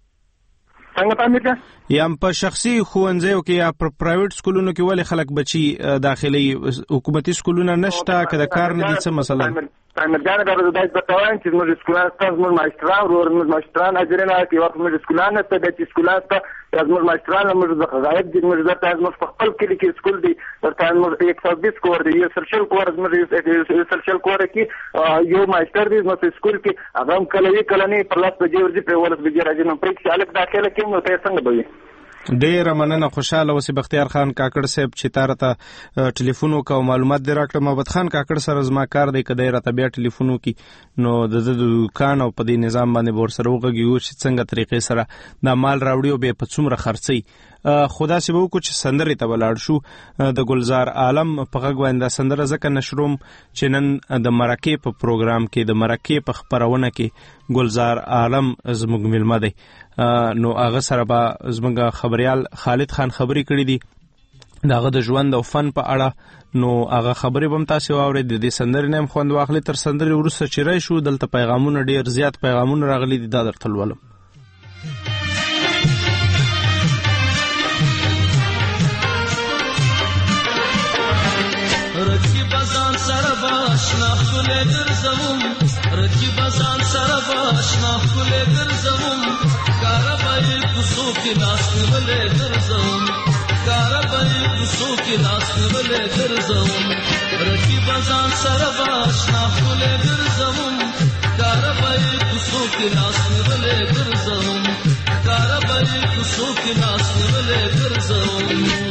څنګه پامیر یا په شخصي ښوونځیو کې یا په پرایویټ سکولونو کې ولې خلک بچي داخلي حکومتي سکولونه نشته که د کار نه دي څه مثلا پامیر جان دا د دای په توان چې موږ سکولان ستاسو موږ ماشټران ورور موږ ماشټران اجرنه کې وخت موږ سکولان ته د چې سکولان ته موږ ماشټران موږ د غایب دي موږ د تاسو موږ خپل کلی کې سکول دی ورته موږ یک سو بیس کور دی یو سرشل کور موږ سرشل کور کې یو ماشټر دی نو سکول کې هغه کله وی کله نه پر لاس بجې ورځي په ولس بجې راځي نو پرې چې الګ داخله کې نو ته څنګه به ډیر مننه خوشاله اوسې بختیار خان کاکړ صاحب چې تارته ټلیفون وکاو معلومات دې راکړه. محمد خان کاکړ سره زما کار دی کدی راته بیا ټلیفون وکي نو د دکان او په دې نظام باندې ور سره وګږي چې څنګه طریقې سره د مال راوړي او به په څومره خرڅي خدا سي وو کو چې سندرې ته ولاړ شو د ګلزار عالم په غږ باندې سندره زکه نشروم چې نن د مرکه په پروګرام کې د مرکه په خبرونه کې ګلزار عالم زموږ ملما دی نو هغه سره به زموږ خبريال خالد خان خبري کړې دي داغه د ژوند او فن په اړه نو هغه خبرې بم تاسو واورئ د دې سندرې نیم خوند واخلي تر سندرې ورسره چې راشي شو دلته پیغامونه ډیر زیات پیغامونه راغلي دي دا درته ولولم. رکی بازان سر باش نخل درزمم رکی بازان سر باش نخل درزمم کاربای کوسو کی ناس ول درزمم کاربای کوسو کی ناس ول درزمم رکی بازان سر باش نخل درزمم کاربای کوسو کی ناس ول درزمم کاربای کوسو کی ناس ول درزمم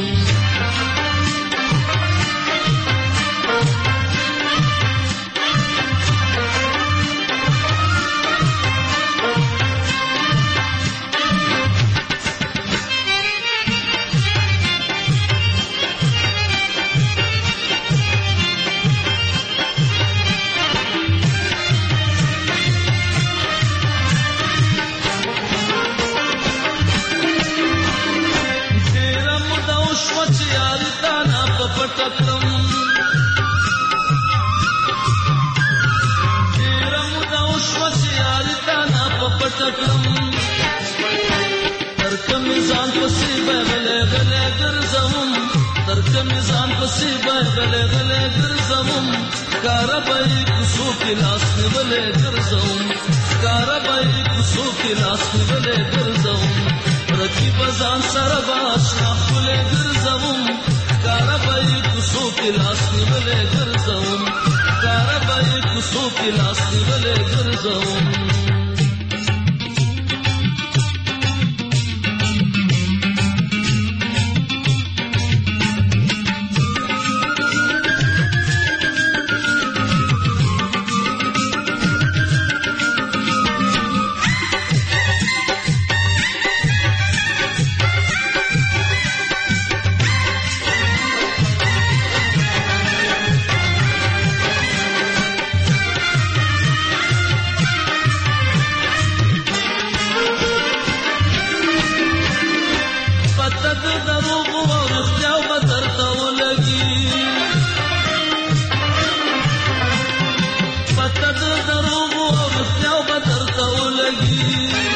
پته د دروغو او رښتیاو به درته ولګي پته د دروغو او رښتیاو به درته ولګي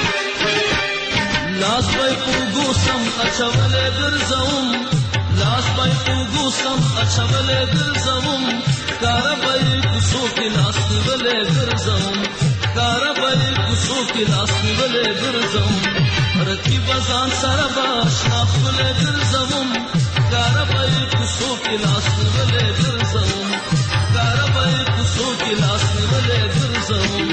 لاس به یې په اوږو سم اچولی ګرځوم لاس به یې په اوږو سم اچولی ګرځوم ښکاره به یې کوڅو کې لاس نیولی ګرځوم ښکاره به یې کوڅو کې لاس نیولی ګرځوم رقیبه ځان سره به اشنا ښکلی ګرځوم ښکاره به یې کوڅو کې لاس نیولی ګرځوم ښکاره به یې کوڅو کې لاس نیولی ګرځوم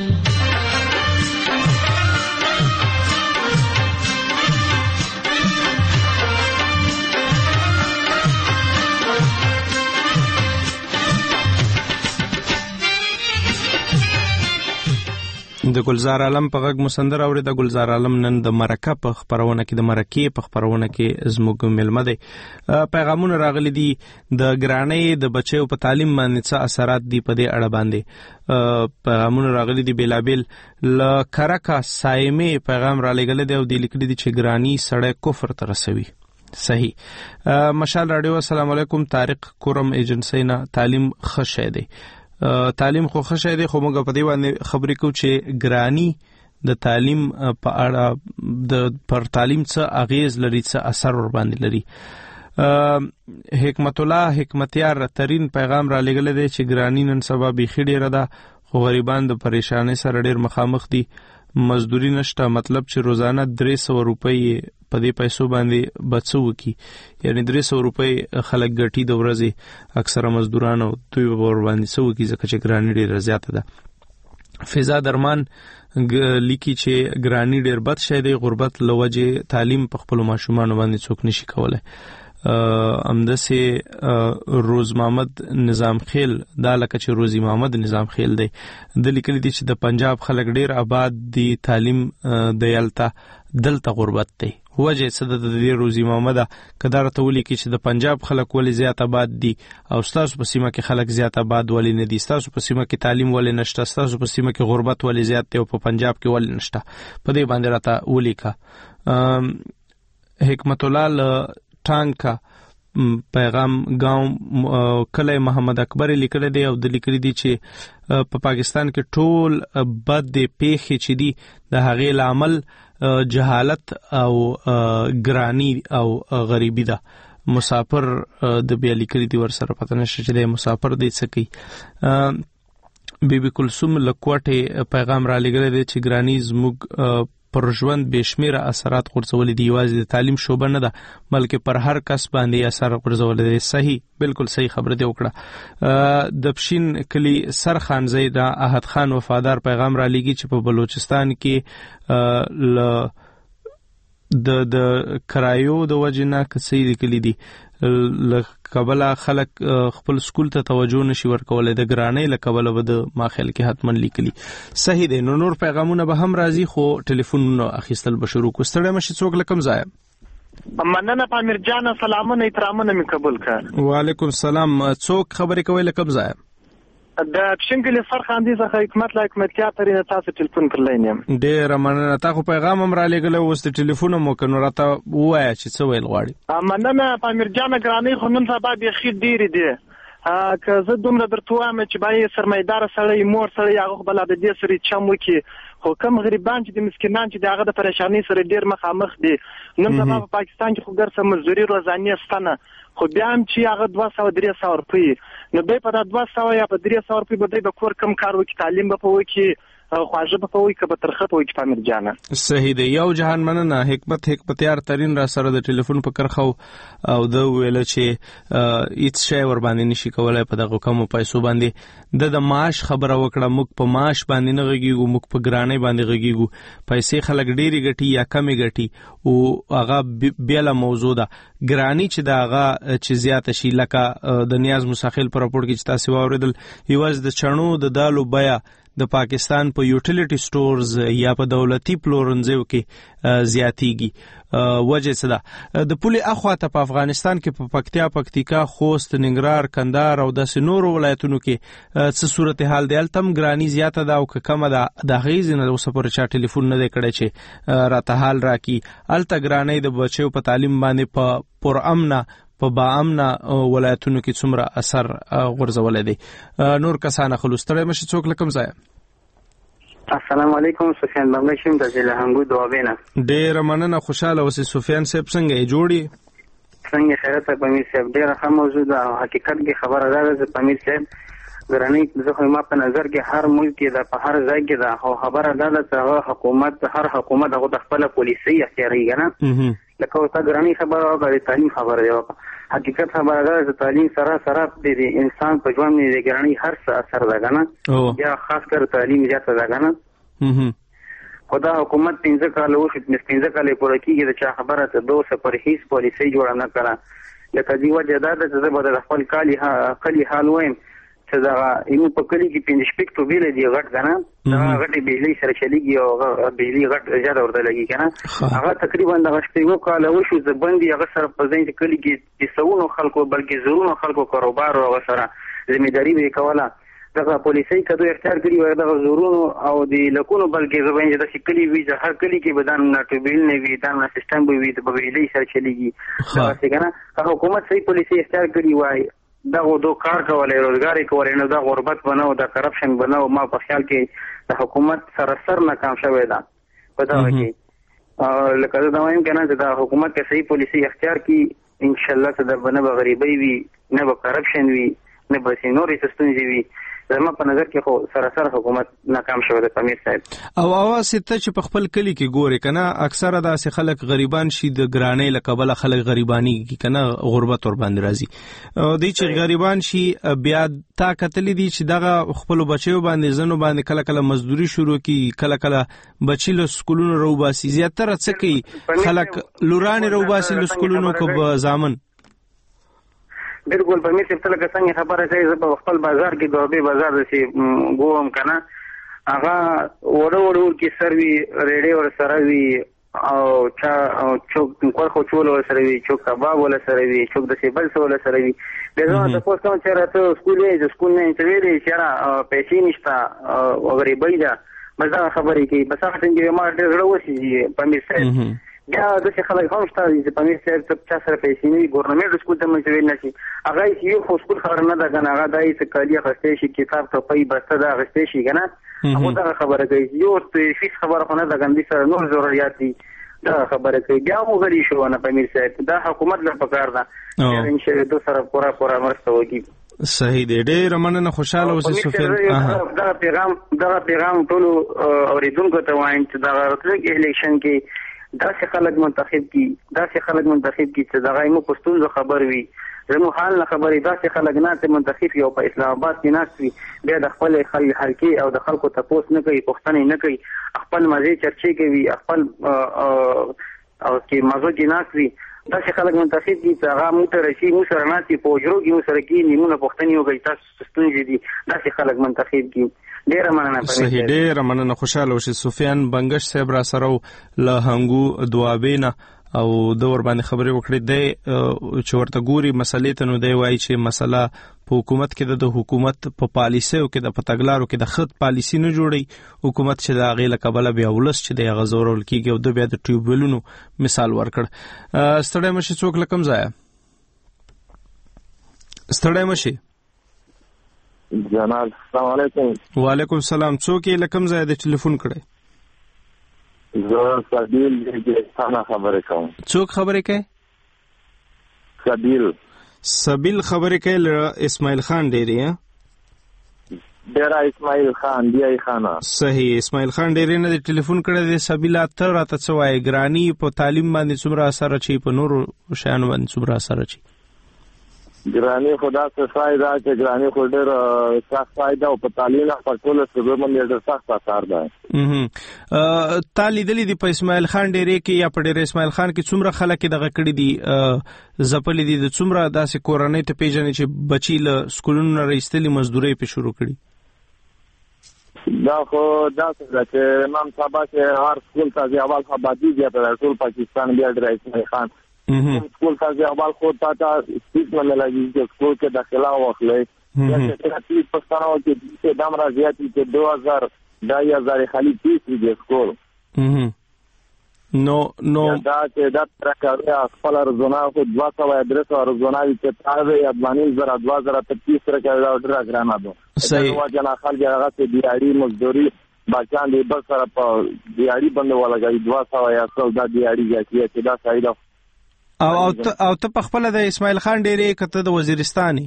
د ګلزار عالم په غږ مسندر اوري د ګلزار عالم نن د مرکه په خبرونه کې د مرکه په خبرونه کې زموږ ملمه دی پیغامونه راغلي دي د ګرانۍ د بچیو په تعلیم باندې څه اثرات دي په دې اړه باندې پیغامونه راغلي دي بیلابل ل کرکا سایمه پیغام را لګل دی او د لیکلي دي چې ګرانی سړی کفر ته رسوي صحیح مشال رادیو السلام علیکم طارق کورم ایجنسی نه تعلیم خشه دی تعلیم خو خشه دی خو موږ په دې باندې خبرې کوو چې ګرانی د تعلیم په اړه د پر تعلیم څه اغیز لري څه اثر ور باندې لري حکمت الله حکمتیار ترين پیغام را لګل دی چې ګرانی نن سبا بيخي ډیره ده خو غریبان د پریشانۍ سره ډیر مخامخ دي مزدوري نشته مطلب چې روزانه درې سوه روپۍ په دې پیسو باندې بچو کی یعنی درې سوه روپۍ خلک ګټي د ورځې اکثره مزدورانو دوی ور باندې سو کی ځکه چې ګرانی ډیره زیاته ده فضا درمان لیکي چې ګرانی ډیر بد شي دی غربت لوجه تعلیم په خپل ماشومان باندې څوک نشي کولای امدسه روز محمد نظام خیل دا لکه چې روزي محمد نظام خیل دی د لیکلي دي چې د پنجاب خلک ډیر آباد دي تعلیم د یالتا دلته غربت دی وجه څه د دې روزي محمد کدار ته ولي کې چې د پنجاب خلک ولې زیات آباد دي او تاسو په سیمه کې خلک زیات آباد ولې نه دي تاسو په سیمه کې تعلیم ولې نشته تاسو په سیمه کې غربت ولې زیات دی او په پنجاب کې ولې نشته په دې باندې راته ولي کا حکمت الله ټانکا پیغام گاؤں کله محمد اکبر لیکل دی او د لیکل دی چې په پاکستان کې ټول بد پیښې چې دي د هغې لامل جهالت او ګرانی او غریبی ده مسافر د بیا لیکل دی ور سره پته نشته چې د مسافر دی څه کوي بیبي کلثوم لکوټه پیغام را لګل دی چې ګرانی زموږ پر ژوند بشمیره اثرات غورځولې دي یوازې د تعلیم شوبه نه ده بلکې پر هر کس باندې اثر غورځولې دي صحیح بالکل صحیح خبره دی وکړه د پښین کلی سرخان زید احد خان وفادار پیغام را لګي چې په بلوچستان کې ل د د کرایو د وجنه کسي لیکلي دي لکبل خلک خپل سکول ته توجه نشي ورکولای د ګرانۍ لکبل به د ماخل کې حتمن لیکلي صحیح دی نو نور پیغامونه به هم راځي خو ټلیفونونه اخیستل به شروع کو ستړی مشي څوک لکم ځای مننه پامیر جان سلامونه احترامونه می قبول کړ وعلیکم السلام څوک خبرې کوي لکم ځای د پښنګل سرخاندي څخه حکمت لا حکمتیا ترې تاسو ټلیفون کړلای نیم ډېر مننه تاسو پیغام هم را لګل او ست ټلیفون مو کنه راته وای چې څه ویل غواړي مننه پامیر جان ګرانۍ خو نن سبا به خې ډېری دي که زه دومره درته وایم چې باندې سرمایدار سړی مور سړی هغه بل د دې سری چم وکي خو کم غریبان چې د مسکینان چې دغه د پریشانی سره ډیر مخامخ دي نن سبا په پاکستان کې خو ګرځه مزدوري روزانه ستنه خو بیا هم چې هغه دوه سوه درې سوه روپۍ نو دوی په دا دوه سوه یا په درې سوه روپۍ به دوی د کور کم کار وکړي تعلیم به په وکړي خواږه به په وکړي که به ترخه په وکړي پامیر جانه صحیح دی یو جهان مننه حکمت حکمتیار ترین را سره د ټلیفون په کرخو او د ویل چې هیڅ شی ور باندې نشي کولای په دغه کمو پیسو باندې د د معاش خبره وکړه موږ په معاش باندې نه غږیږو موږ په ګرانۍ باندې غږیږو پیسې خلک ډېری ګټي یا کمې ګټي او هغه بیله موضوع ده ګرانی چې دا هغه چې زیاته شي لکه د نیاز مساخیل پر راپور کې چې تاسو واوریدل یوازې د چڼو د دالو بیا د پاکستان په یوټیلیټي سټورز یا په دولتي پلورنځیو کې زیاتیږي. وجه څه ده؟ د پولې اخواته په افغانستان کې په پکتیا، پکتیکا، خوست، ننګرهار، کندهار او داسې نورو ولایتونو کې څه صورتحال دی؟ هلته هم ګراني زیاته ده او که کمه ده؟ د هغې ځای نه اوسه پورې چا ټلیفون نه دی کړی چې راته حال راکړي. هلته ګرانۍ د بچیو په تعلیم باندې په پرامنه په با امنه ولایتونو کې څومره اثر غورځولی دی؟ نور کسان خلو ستړی مشي څوک له کوم ځایه؟ السلام علیکم، سفیان بنګل شم د ضلع هنګو دوابینه. ډېره مننه، خوشحاله اوسې سفیان صاحب. څنګه یې جوړ یې؟ څنګه خیرت ده پمیر صاحب؟ ډېره ښه موضوع ده او حقیقت کې خبره دا ده چې پمیر صاحب ګرانۍ زه خو ما په نظر کې هر ملک کې ده، په هر ځای کې ده، خو خبره دا ده چې هغه حکومت هر حکومت هغه د خپله پالیسۍ اختیاروي که نه. لکه اوس تا ګرانۍ خبره وکړه، د تعلیم خبره دی وکړه. حقیقت خبره ده چې تعلیم سره سره د انسان په ژوند باندې د ګرانۍ هر څه اثر ده که نه، یا خاص کر تعلیم زیاته ده که نه. خو دا حکومت پنځه کاله وشو، پنځه کاله پوره کېږي د چا خبره ته دو څه پر هېڅ پالیسۍ جوړه نه کړه. لکه دې وجه دا ده چې زه به د خپل کلي حال وایم چې دغه زموږ په کلي کې پنځه شپږ توبېله دي غټ که نه، دغه غټې بجلۍ سره چلېږي او بجلۍ غټ زیاته ورته لګي که نه. هغه تقریبا دغه شپږو کاله وشو چې بند هغه سره په ځای چې کلي کې د سوونو خلکو بلکې زرونو خلکو کاروبار او هغه سره ذمهداري به یې کوله. دغه پالیسۍ که دوی اختیار کړي وای دغه زورونو او د لکونو بلکې زه وایم چې داسې کلي وي چې هر کلي کې به دا نه ټوبیل نه وي، دا نه سیسټم به وي، د بجلۍ سره چلېږي دغسې که نه. که حکومت صحیح پالیسۍ اختیار کړي وای، دغه دو کار کولی، روزګار یې کولی، نو دا غربت به نه و، دا کرپشن به نه و. ما په خیال کې د حکومت سراسر ناکام شوی ده په دغه کې. لکه زه دا وایم که نه چې دا حکومت که صحیح پالیسۍ اختیار کړي، انشاءالله چې دا به نه به غریبۍ وي، نه به کرپشن وي، نه به نورې څه ستونزې وي. زما په نظر کې خو سراسر حکومت ناکام شوی دی پمیر صاحب. او اواز ته چې په خپل کلي کې ګورې که نه، اکثره داسې خلک غریبان شي، د ګرانۍ له کبله خلک غریبانېږي که نه، غربت ورباندې راځي. دی چې غریبان شي بیا تا کتلی دي چې دغه خپلو بچیو باندې زنو باندې کله کله مزدوري شروع کړي، کله کله بچي له سکولونو راوباسي. زیاتره څه کوي خلک؟ لورانې راوباسي له سکولونو که به زامن؟ بالکل پمیر صاحب ته لکه څنګه خبره کوي، زه په خپل بازار کې دوابې بازار داسې ګورم که نه، هغه وړه وړه ورکې سر وي، ریډۍ ورسره وي، او چا چوک غوښه چول ورسره وي، چوک کباب ورسره وي، چوک داسې بل څه ورسره وي. بیا زه ورته تپوس کوم چې راته سکول یې، د سکول نه یې څه ویلې چې یاره پیسې نشته او غریبۍ ده، بس دغه خبرې کوي. بس هغه څنګه ما ډېر زړه وسېږي پمیر صاحب. بیا داسې خلک هم شته چې پمیر صاحب ته چا سره پیسې نه وي، ګورنمنټ سکول ته مونږ ویل نه شي، هغه یو خو سکول خبره نه ده که نه، هغه دا یې څه کالي اخیستی شي، کتاب ټوپۍ بسته ده اخیستی شي که نه، هغه دغه خبره کوي. یو فیس خبره خو نه ده که نه، دې سره نور ضروريات دي، دغه خبره کوي. بیا هم غلي شو نه پمیر صاحب، دا حکومت له پکار ده انشاءالله دو سره پوره پوره مرسته وکړي. صحیح دی، ډېره مننه، خوشحاله اوسې سفیان. دغه پیغام دغه پیغام ټولو اورېدونکو ته وایم چې دغه راتلونکي الیکشن کې داسې خلک منتخب کی، داسې خلک منتخب کی چې دغه مو په ستونزو خبر وي، زموږ حال نه خبرې. داسې خلک نه چې منتخب یو په اسلام آباد کې ناست وي، بیا د خپل حلقې او د خلکو تپوس نه کوي، پوښتنې نه کوي، خپل مزې چرچې کوي، خپل او کې مزو کې ناست وي. داسې خلک منتخب دي چې هغه موږ ته رسي، موږ سره ناست وي، په حجرو کې موږ سره کښېني، موږ نه پوښتنې وکړي تاسو ستونزې دي. داسې خلک منتخب دي. ډیره مننه. صحیح، ډیره مننه، خوشاله اوسئ. سفیان بنگش صاحب را سره له هنګو دوابینه او د ور باندې خبرې وکړې. د چې ورته ګوري مسلې ته، نو دی وایي چې مسله په حکومت کې د حکومت په پالیسیو کې د پتګلارو کې د خط پالیسی نه جوړي حکومت، چې د هغې له کبله بیا ولس چې د هغه زورول کېږي، او د بیا د ټیوبویلونو مثال ورکړ. ستړی مشي څوک له کوم ځایه؟ ستړی مشي جناب. السلام علیکم. وعلیکم السلام. څوک یې له کوم ځایه د ټلیفون کړی؟ زه سبیل ګلستانه خبرې کوم. څوک خبرې کوي؟ سبیل. سبیل خبرې کوي له اسماعیل خان ډېرې؟ ډېره اسماعیل خان دی خانه. صحیح، اسماعیل خان ډېرې نه د ټلیفون کړی دی. سبیل ته راته څه وایي؟ ګراني په تعلیم باندې څومره اثر اچوي، په نورو شیانو باندې څومره اثر اچوي؟ ګراني خدا څه فائدہ چې ګراني خو ډېر سخت فائدہ او په تعلیم په ټوله صوبه باندې ډېر سخت اثر ده. تا لیدلې دي په اسماعیل خان ډېرې کې یا په ډېر اسماعیل خان کې څومره خلک دغه کړي دي، ځپلې دي، د څومره داسې کورنۍ ته پیژنې چې بچي له سکولونو نه را ایستلي، مزدورۍ پې شروع کړي؟ دا خو داسې ده چې امام صاحب چې هر سکول ته ځي اول آبادي زیاته ده ټول پاکستان بیا ډیر اسماعیل خان سکول ته ځي اول خو تا ته سپیس نه ملایي چې سکول کې داخله واخلئ یا چې تاسو پښتنه او چې دام را زیاتې چې دو هزار ډای هزار خالی پیسې دي سکول نو نو دا چې دا ترکاریا خپل ارزونه خو دوه سوه درې سوه ارزونه چې تاسو یې افغاني زره دوه زره تپیس ترکاریا ډېره ګرانه ده صحیح واجنه خلک هغه چې دیاړي مزدوري بچان دې بس سره په دیاړي باندې ولګي دوه سوه یا څو دا دیاړي ځکه چې دا صحیح ده او او ته په خپل د اسماعیل خان ډېرې کته د وزیرستاني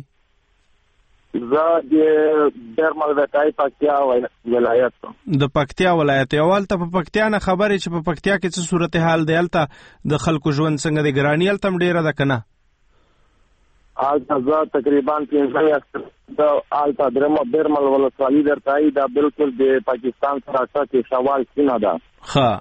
زه د درمل وتای پکتیا ولایت د پکتیا ولایت اول ته په پکتیا نه خبرې چې په پکتیا کې څه صورتحال دی الته د خلکو ژوند څنګه دی ګرانی الته ډیره ده کنه آلته زه تقریبا پنځه د آلته درمل درمل ولسوالي درتای دا بالکل د پاکستان سره ټاکي سوال سینه ده ها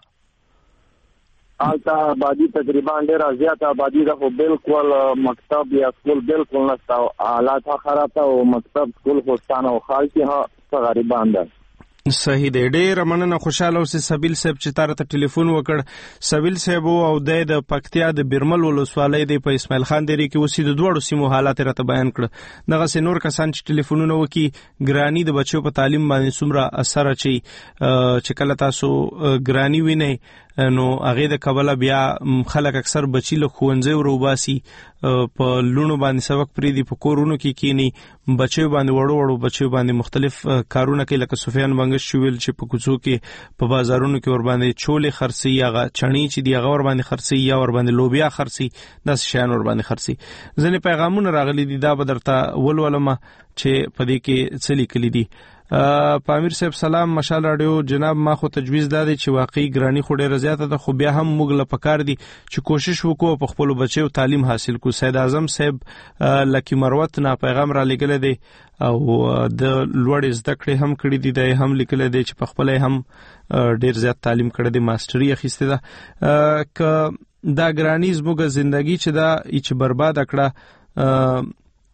آلته آبادی تقریبا ډیره زیاته آبادی ده خو بالکل مکتب یا سکول بالکل نشته حالات خراب ده او مکتب سکول خوستانه او خالتي ها غریبان ده صحیح دی ډیر مننه خوشاله اوسې سبیل صاحب چې تاره ته ټلیفون وکړ سبیل صاحب او د پکتیا د بیرمل ولسوالۍ د په اسماعیل خان دری کې اوسې د دوړو سیمو حالات راته بیان کړ دغه سه نور کسان چې ټلیفونونه وکي ګرانی د بچو په تعلیم باندې څومره اثر اچي چې کله تاسو ګرانی وینئ نو هغه د کبله بیا خلک اکثر بچی له خوندې وروباسي په لونو باندې سبق پری دی په کورونو کې کینی بچي باندې وړو وړو بچي باندې مختلف کارونه کوي لکه سفیان بنگش شویل چې په کوڅو کې په بازارونو کې ور باندې چولې خرسي هغه چڼي چې دی هغه ور باندې خرسي یا ور باندې لوبیا خرسي داس شان ور باندې خرسي ځنې پیغامونه راغلي دي دا بدرته ولولمه چې په دې کې څه لیکلي دي پامیر صاحب سلام مشال رادیو جناب ما خو تجویز دادی چې واقعي ګرانی خو ډیره زیاته ده خو بیا هم موږ له پکار دي چې کوشش وکړو په خپل بچو تعلیم حاصل کو سید اعظم صاحب لکی مروت نه پیغام را لګل دي او د لوړ زده کړې هم کړې دي د هم لیکل دي چې په خپل هم ډیر زیات تعلیم کړی دی ماستری اخیسته ده ک دا ګرانی زموږ ژوندۍ چې دا چې برباد کړه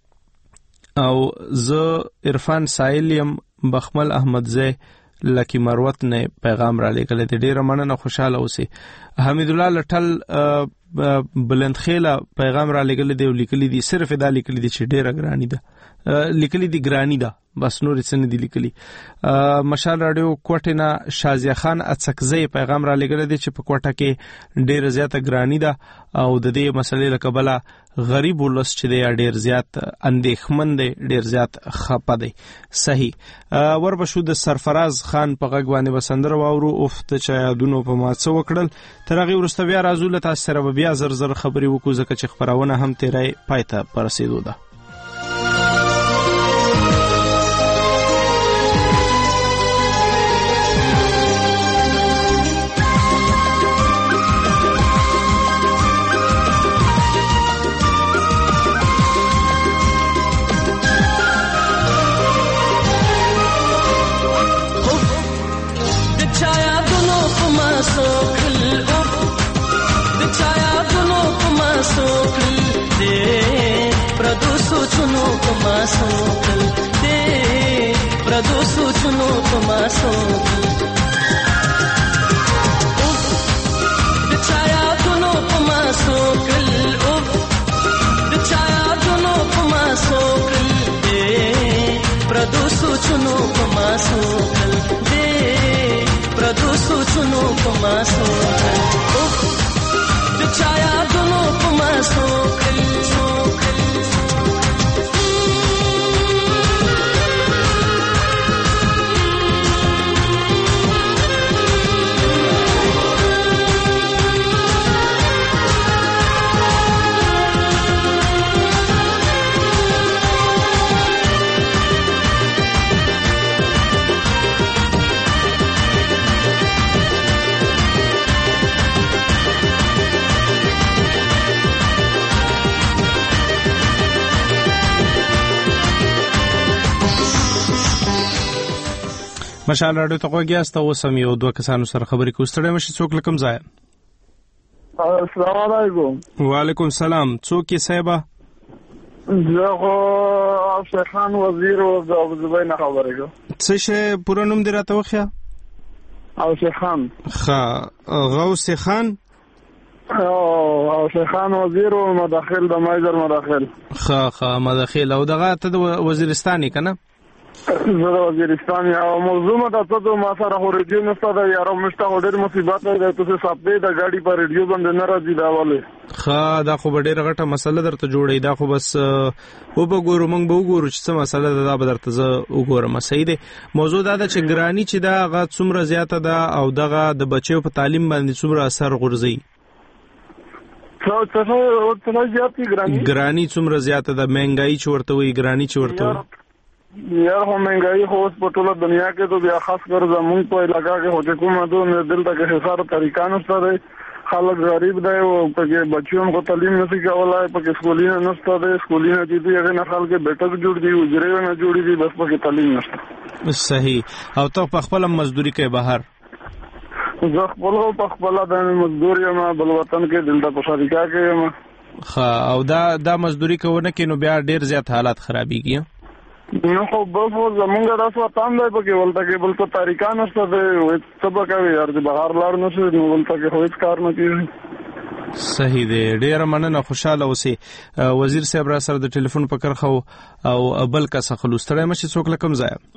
او زه عرفان سایلیم بخمل احمد زی لکی مروت نه پیغام را لګل دي ډیره مننه خوشاله اوسئ حمید الله لټل بلندخیله پیغام را لګل دي لیکلي دي صرف دا لیکلي دي چې ډیره ګرانی ده لیکلي دي ګرانی ده بس نور څه نه دي لیکلي مشال رادیو کوټینا شازیا خان اڅکزی پیغام را لګل دي چې په کوټه کې ډیره زیاته ګرانی ده او د دې مسلې لکبله غریب ولس چې دی ډیر زیات اندېښمن دی ډیر زیات خپه دی صحیح ور بشو د سرفراز خان په غږ باندې وسندر واورو اوف ته چا یادونو په ماڅه وکړل تر هغه ورسته بیا راځو له تاسو سره بیا زر زر خبري وکړو ځکه چې خبرونه هم تیرای پایته پرسیدو ده مشال راډیو ته وګیاسته اوسم یو دوه کسانو سره خبرې کوو ستړی مشي څوک لکم ځای السلام علیکم وعلیکم السلام څوک یې صاحب زه خو شیخان وزیر او د زبې نه خبرې کوم. څه شی پوره نوم دې راته وښیه؟ او شیخان. ښه غوث خان او شیخان وزیر او مداخل د مایزر مداخل. ښه ښه مداخل او دغه ته د وزیرستاني کنه؟ زه د وزیرستان او موضوع مته ته ما سره خو ریډیو نشته دا یاره مشته ډېر مصیبت دی ته سپدې د ګاډي په ریډیو باندې نه راځي دا ولې. ښه دا خو ډېر غټه مسله درته جوړې دا خو بس و به ګورو موږ به وګورو چې څه مسله ده دا به درته زه وګورم. صحیح دی. موضوع دا ده چې ګرانی چې دا هغه څومره زیاته ده او دغه د بچیو په تعلیم باندې څومره اثر غورځوي. څه څه زیاتې ګرانی ګرانی څومره زیاته ده مهنګایي چې ورته وایي ګرانی چې ورته وایي. یار خو مهنګایي خو اوس په ټوله دنیا کې تو بیا خاص کر زمونږ په علاقه کې هو چې کومه دوه دلته کې حساب طریقه نشته دی خلک غریب دی او پکې بچیوں کو تعلیم نشي کولای پکې سکولینه نشته دی سکولینه چې دی هغه نه خلک بیٹک جوړ دی وجره نه جوړ دی بس پکې تعلیم نشته. صحیح. او ته په خپل مزدوري کوي بهر؟ زه خپل په خپل د مزدوري ما بل وطن کې دلته په شریکا کې ما. ښه او دا دا مزدوري کوونه کې نو بیا ډیر زیات حالات خرابېږي. نو خو به زمونږ د وطن دی پکې ولته کې بل څه طریقه نشته دی څه به کوي یار د بهر لار نشي نو ولته کې هیڅ کار نه کیږي. صحیح دی. ډیره مننه خوشاله اوسئ. وزیر صاحب را سره د ټلیفون په کرخو او بل کس خلوستره مشه څوک لکم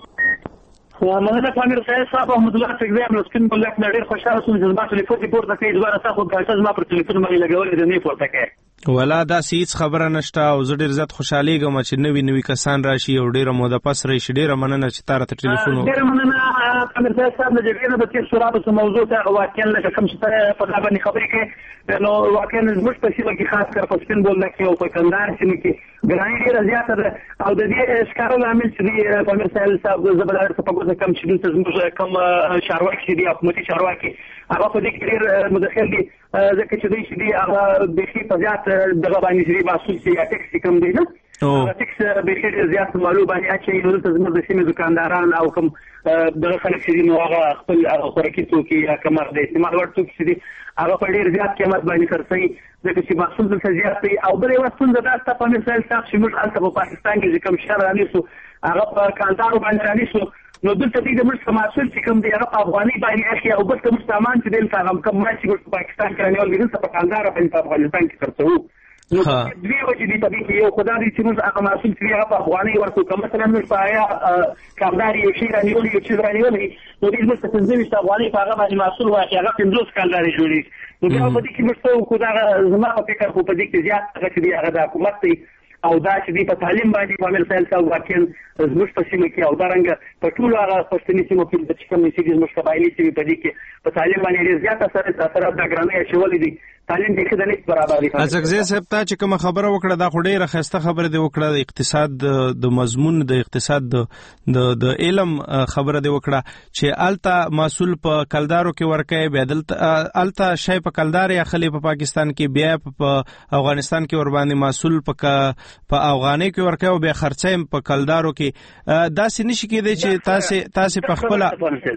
ځای مننه پامیر صاحب محمد الله تګزام لسکن بل لک ډیر خوشاله سوم چې ما ټلیفون کې پورته کوي دوه تاسو ګټه ما پر ټلیفون باندې لګولې د نه پورته کوي ولا دا هیڅ خبره نشته او زه ډیر زیات خوشالېږم چې نوی نوی کسان راشي او ډیره موده پس راشي. ډیره مننه چې تاره ته ټلیفون وکړ. ډیره مننه پامیر صاحب د جګړې نه د تیر سورابه په موضوع ته واقعا لکه کوم چې په دا باندې خبرې کوي نو واقعا زموږ په سیمه کې خاص کر په سپین بولدک کې او په کندهار سیمه کې ګراني ډیره زیاته ده او د دې ښکارو لامل چې پامیر صاحب زبردست په کومه کم چې د زموږ کم چارواکي دي حکومتي چارواکي هغه په دې کې ډیر مداخل دي ځکه چې دوی چې دي هغه بخي په زیات دغه باندې چې مسؤل سي یا ټیکس کم دي نه او ټیکس بخي زیات معلومه باندې اچي نو د زموږ د سیمې دکانداران او کوم دغه خلک چې نو هغه خپل خوراکي توکي یا کمر د استعمال وړ توکي چې دي هغه په ډیر زیات قیمت باندې خرڅوي ځکه چې محصول دلته زیات دی او بلې یوه ستونزه دا شته په مثال تاسو چې موږ هلته په پاکستان کې چې کوم شر رانیسو هغه په کاندارو باندې رانیسو نو دلته دې د موږ محصول چې کوم دی هغه په افغاني باندې اخلي او بل کوم سامان چې دلته هغه کوم ما چې په پاکستان کې رانیول دي دلته په کاندارو باندې په افغانستان کې خرڅوو نو دوی وجه دي په دې کې یو خدای دې چې موږ هغه محصول چې هغه په افغاني ورکو کوم مثلا موږ په آیا کاندار یو شی رانیول یو شی رانیول نو دې موږ څه پنځه افغاني په هغه باندې محصول واخلي هغه پنځوس کانداري جوړي نو بیا په دې کې موږ څه خدای زما په فکر خو په دې کې زیات هغه چې هغه د حکومت دی او دا چې په تعلیم باندې پامیر صاحب واقعا زموږ په سیمه کې او دا رنګ په ټولو هغه پښتني سیمو کې چې کوم چې زموږ قبایلي سیمې په دې کې په تعلیم باندې ډېر زیات اثر اثر د ګرانۍ اچولې دي تعلیم دې کې د نس برابر دي. ازغزي صاحب ته چې کوم خبره وکړه دا خو ډېره ښایسته خبره دی وکړه د اقتصاد د مضمون د اقتصاد د د علم خبره دی وکړه چې الته محصول په کلدارو کې ورکه بیا دلته الته شی په کلدار یا خلی په پاکستان کې بیا په افغانستان کې ور باندې محصول په په افغاني کې ورکه او بیا خرڅایم په کلدارو کې دا سنشي کېدی چې تاسو تاسو په خپل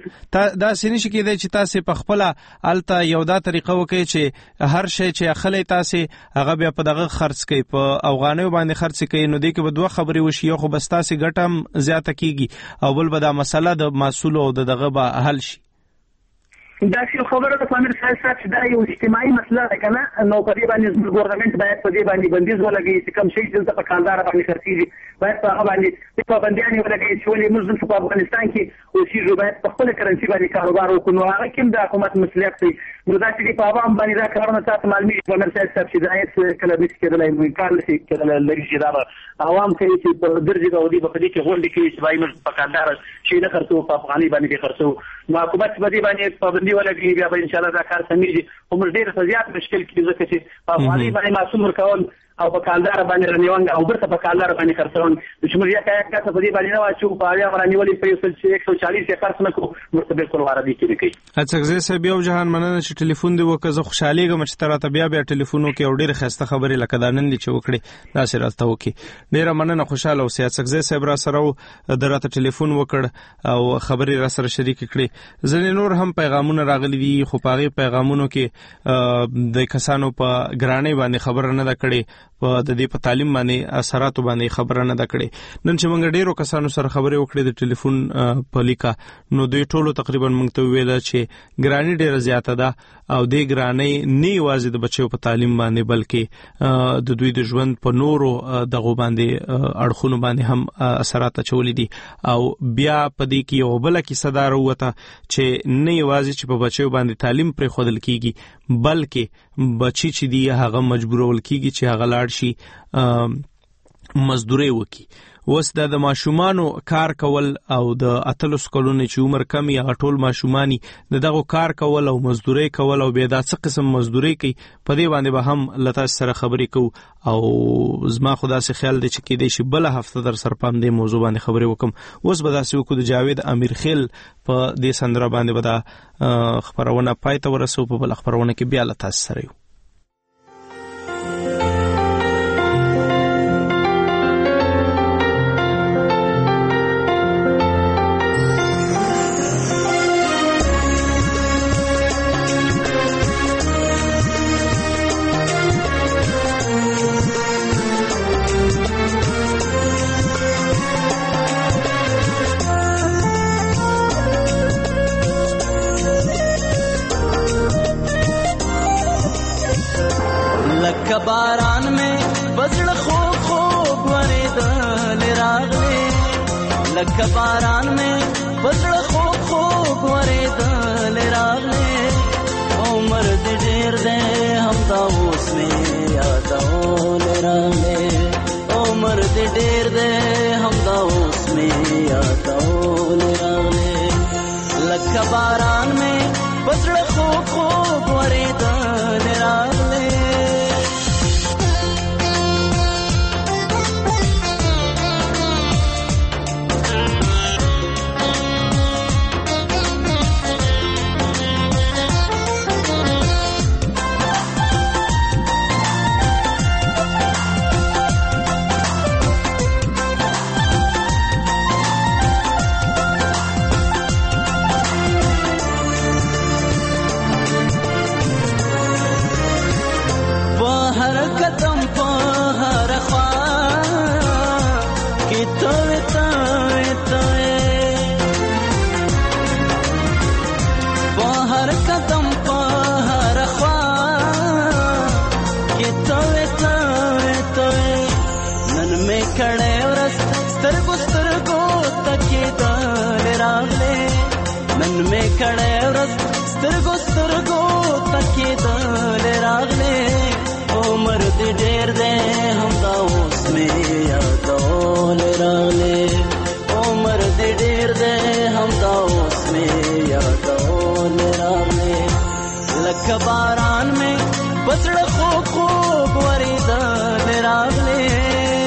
دا سنشي کېدی چې تاسو په خپل الته یو دا طریقه وکړي چې هر شی چې اخلي تاسو هغه بیا په دغه خرڅ کوي په افغانیو باندې خرڅ کوي نو دې کې به دوه خبرې وشي یو خو بس تاسو ګټم زیاته کیږي او بل به دا مسله د محصول او دغه به حل شي. دا چې خبره د پامیر صاحب چې دا یو اجتماعي مسله ده کنه نو په دې باندې ګورنمنت باید په دې باندې بندیز ولګي چې کوم شی چې په کاندار باندې خرڅيږي باید په هغه باندې په باندې ولګي چې ولې موږ په افغانستان کې او چې باید په خپل کرنسي باندې کاروبار وکړو هغه کوم د حکومت مسؤلیت دی نو دا چې په عوام باندې دا کارونه تاسو معلومي پامیر صاحب چې دا هیڅ کله به کېدلای نو کار نشي کېدلای لږ چې دا عوام کوي چې په درجه او دی په دې کې غونډې کوي چې باید موږ په کاندار شي نه خرڅو په افغاني باندې خرڅو نو حکومت په دې باندې پابندي ولګي بیا به ان شاء الله دا کار سمېږي او موږ ډېر زیات مشکل کې ځکه چې په افغاني باندې محصول ورکول او په کاندار باندې رنیوانګ او برته په کاندار باندې خرڅون چې موږ یا کایا کاته په دې باندې نه واچو په اړه باندې په یو سل چالیس یې خرڅ نکو مرتبه کول واره دي کې اڅګزي صاحب یو جهان مننه چې ټلیفون دی وکړه خوشاليږم چې تراته بیا بیا ټلیفونو کې اور ډېر خسته خبرې لکه دانن دي چې وکړي دا سره راته وکي ډېر مننه خوشاله اوسئ اڅګزي صاحب را سره دراته ټلیفون وکړ او خبرې را سره شریک کړي ځنې نور هم پیغامونه راغلي دي خو پاغي پیغامونو کې د کسانو په ګرانۍ باندې خبر نه ده کړي په د دې په تعلیم باندې اثرات باندې خبره نه ده کړې. نن چې موږ ډیرو کسانو سره خبرې وکړې د ټلیفون په لیکه نو دوی ټولو تقریبا موږ ته ویل چې ګرانی ډیره زیاته ده او د ګرانی نه یوازې د بچو په تعلیم باندې بلکې د دوی د ژوند په نورو دغه باندې اړخونو باندې هم اثرات چولې دي. او بیا په دې کې یو بل کې صدر وته چې نه یوازې چې په بچو باندې تعلیم پر خودل کیږي بلکې بچی چې دی هغه مجبورول کیږي چې هغه لاړ شي مزدوري وکي. وس د ماشومانو کار کول او د اتلس کلونو چې عمر کم یا ټول ماشومانی د دغه کار کول او مزدوري کول او به دا څه قسم مزدوري کوي په دې باندې به هم لته سره خبرې کو او زما خدا سي خیال دی چې کې دې شي بل هفته در سر پام دې موضوع باندې خبرې وکم. وس به دا سې وکړو د جاوید امیر خیل په دې سندره باندې به دا خبرونه پای ته ورسو په بل خبرونه کې بیا لته سره یو. باران میں بزړه خوب خوب ورېدل راغلې لکه باران میں بزړه خوب خوب ورېدل راغلې عمر دې ډېر دی همدا اوس مې یادول راغلې عمر دې ډېر دی همدا اوس مې یادول راغلې لکه باران میں بزړه خوب خوب ورېدل راغلې سترګو سترګو تکي دل راغلې عمر دې ډېر دې همدا اوس مې یادول راغلې عمر دې ډېر دې همدا اوس مې یادول راغلې لکه باران مې بزړه خوب خوب ورېدل راغلې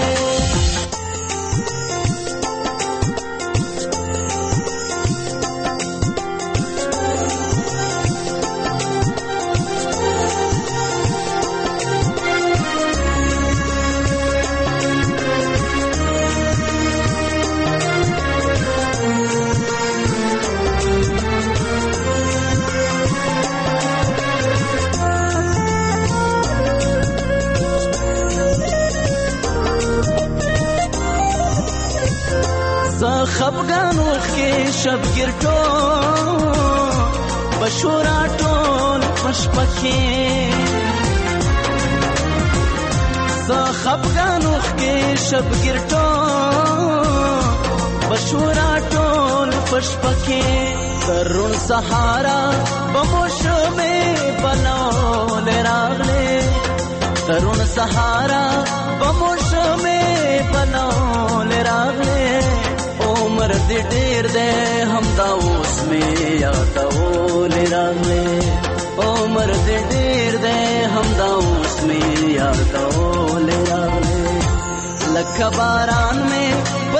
خفګان وخې شبګر ټول بشورا ټول پشپکې زه خفګان وخې شبګر ټول بشورا ټول پشپکې ترون سهارا بموشمې بلول راغلې ترون سهارا بموشمې بلول راغلې عمر دې ډېر دی همدا اوس مې یادول راغلې عمر دې ډېر دی همدا اوس مې یادول راغلې لکه باران مې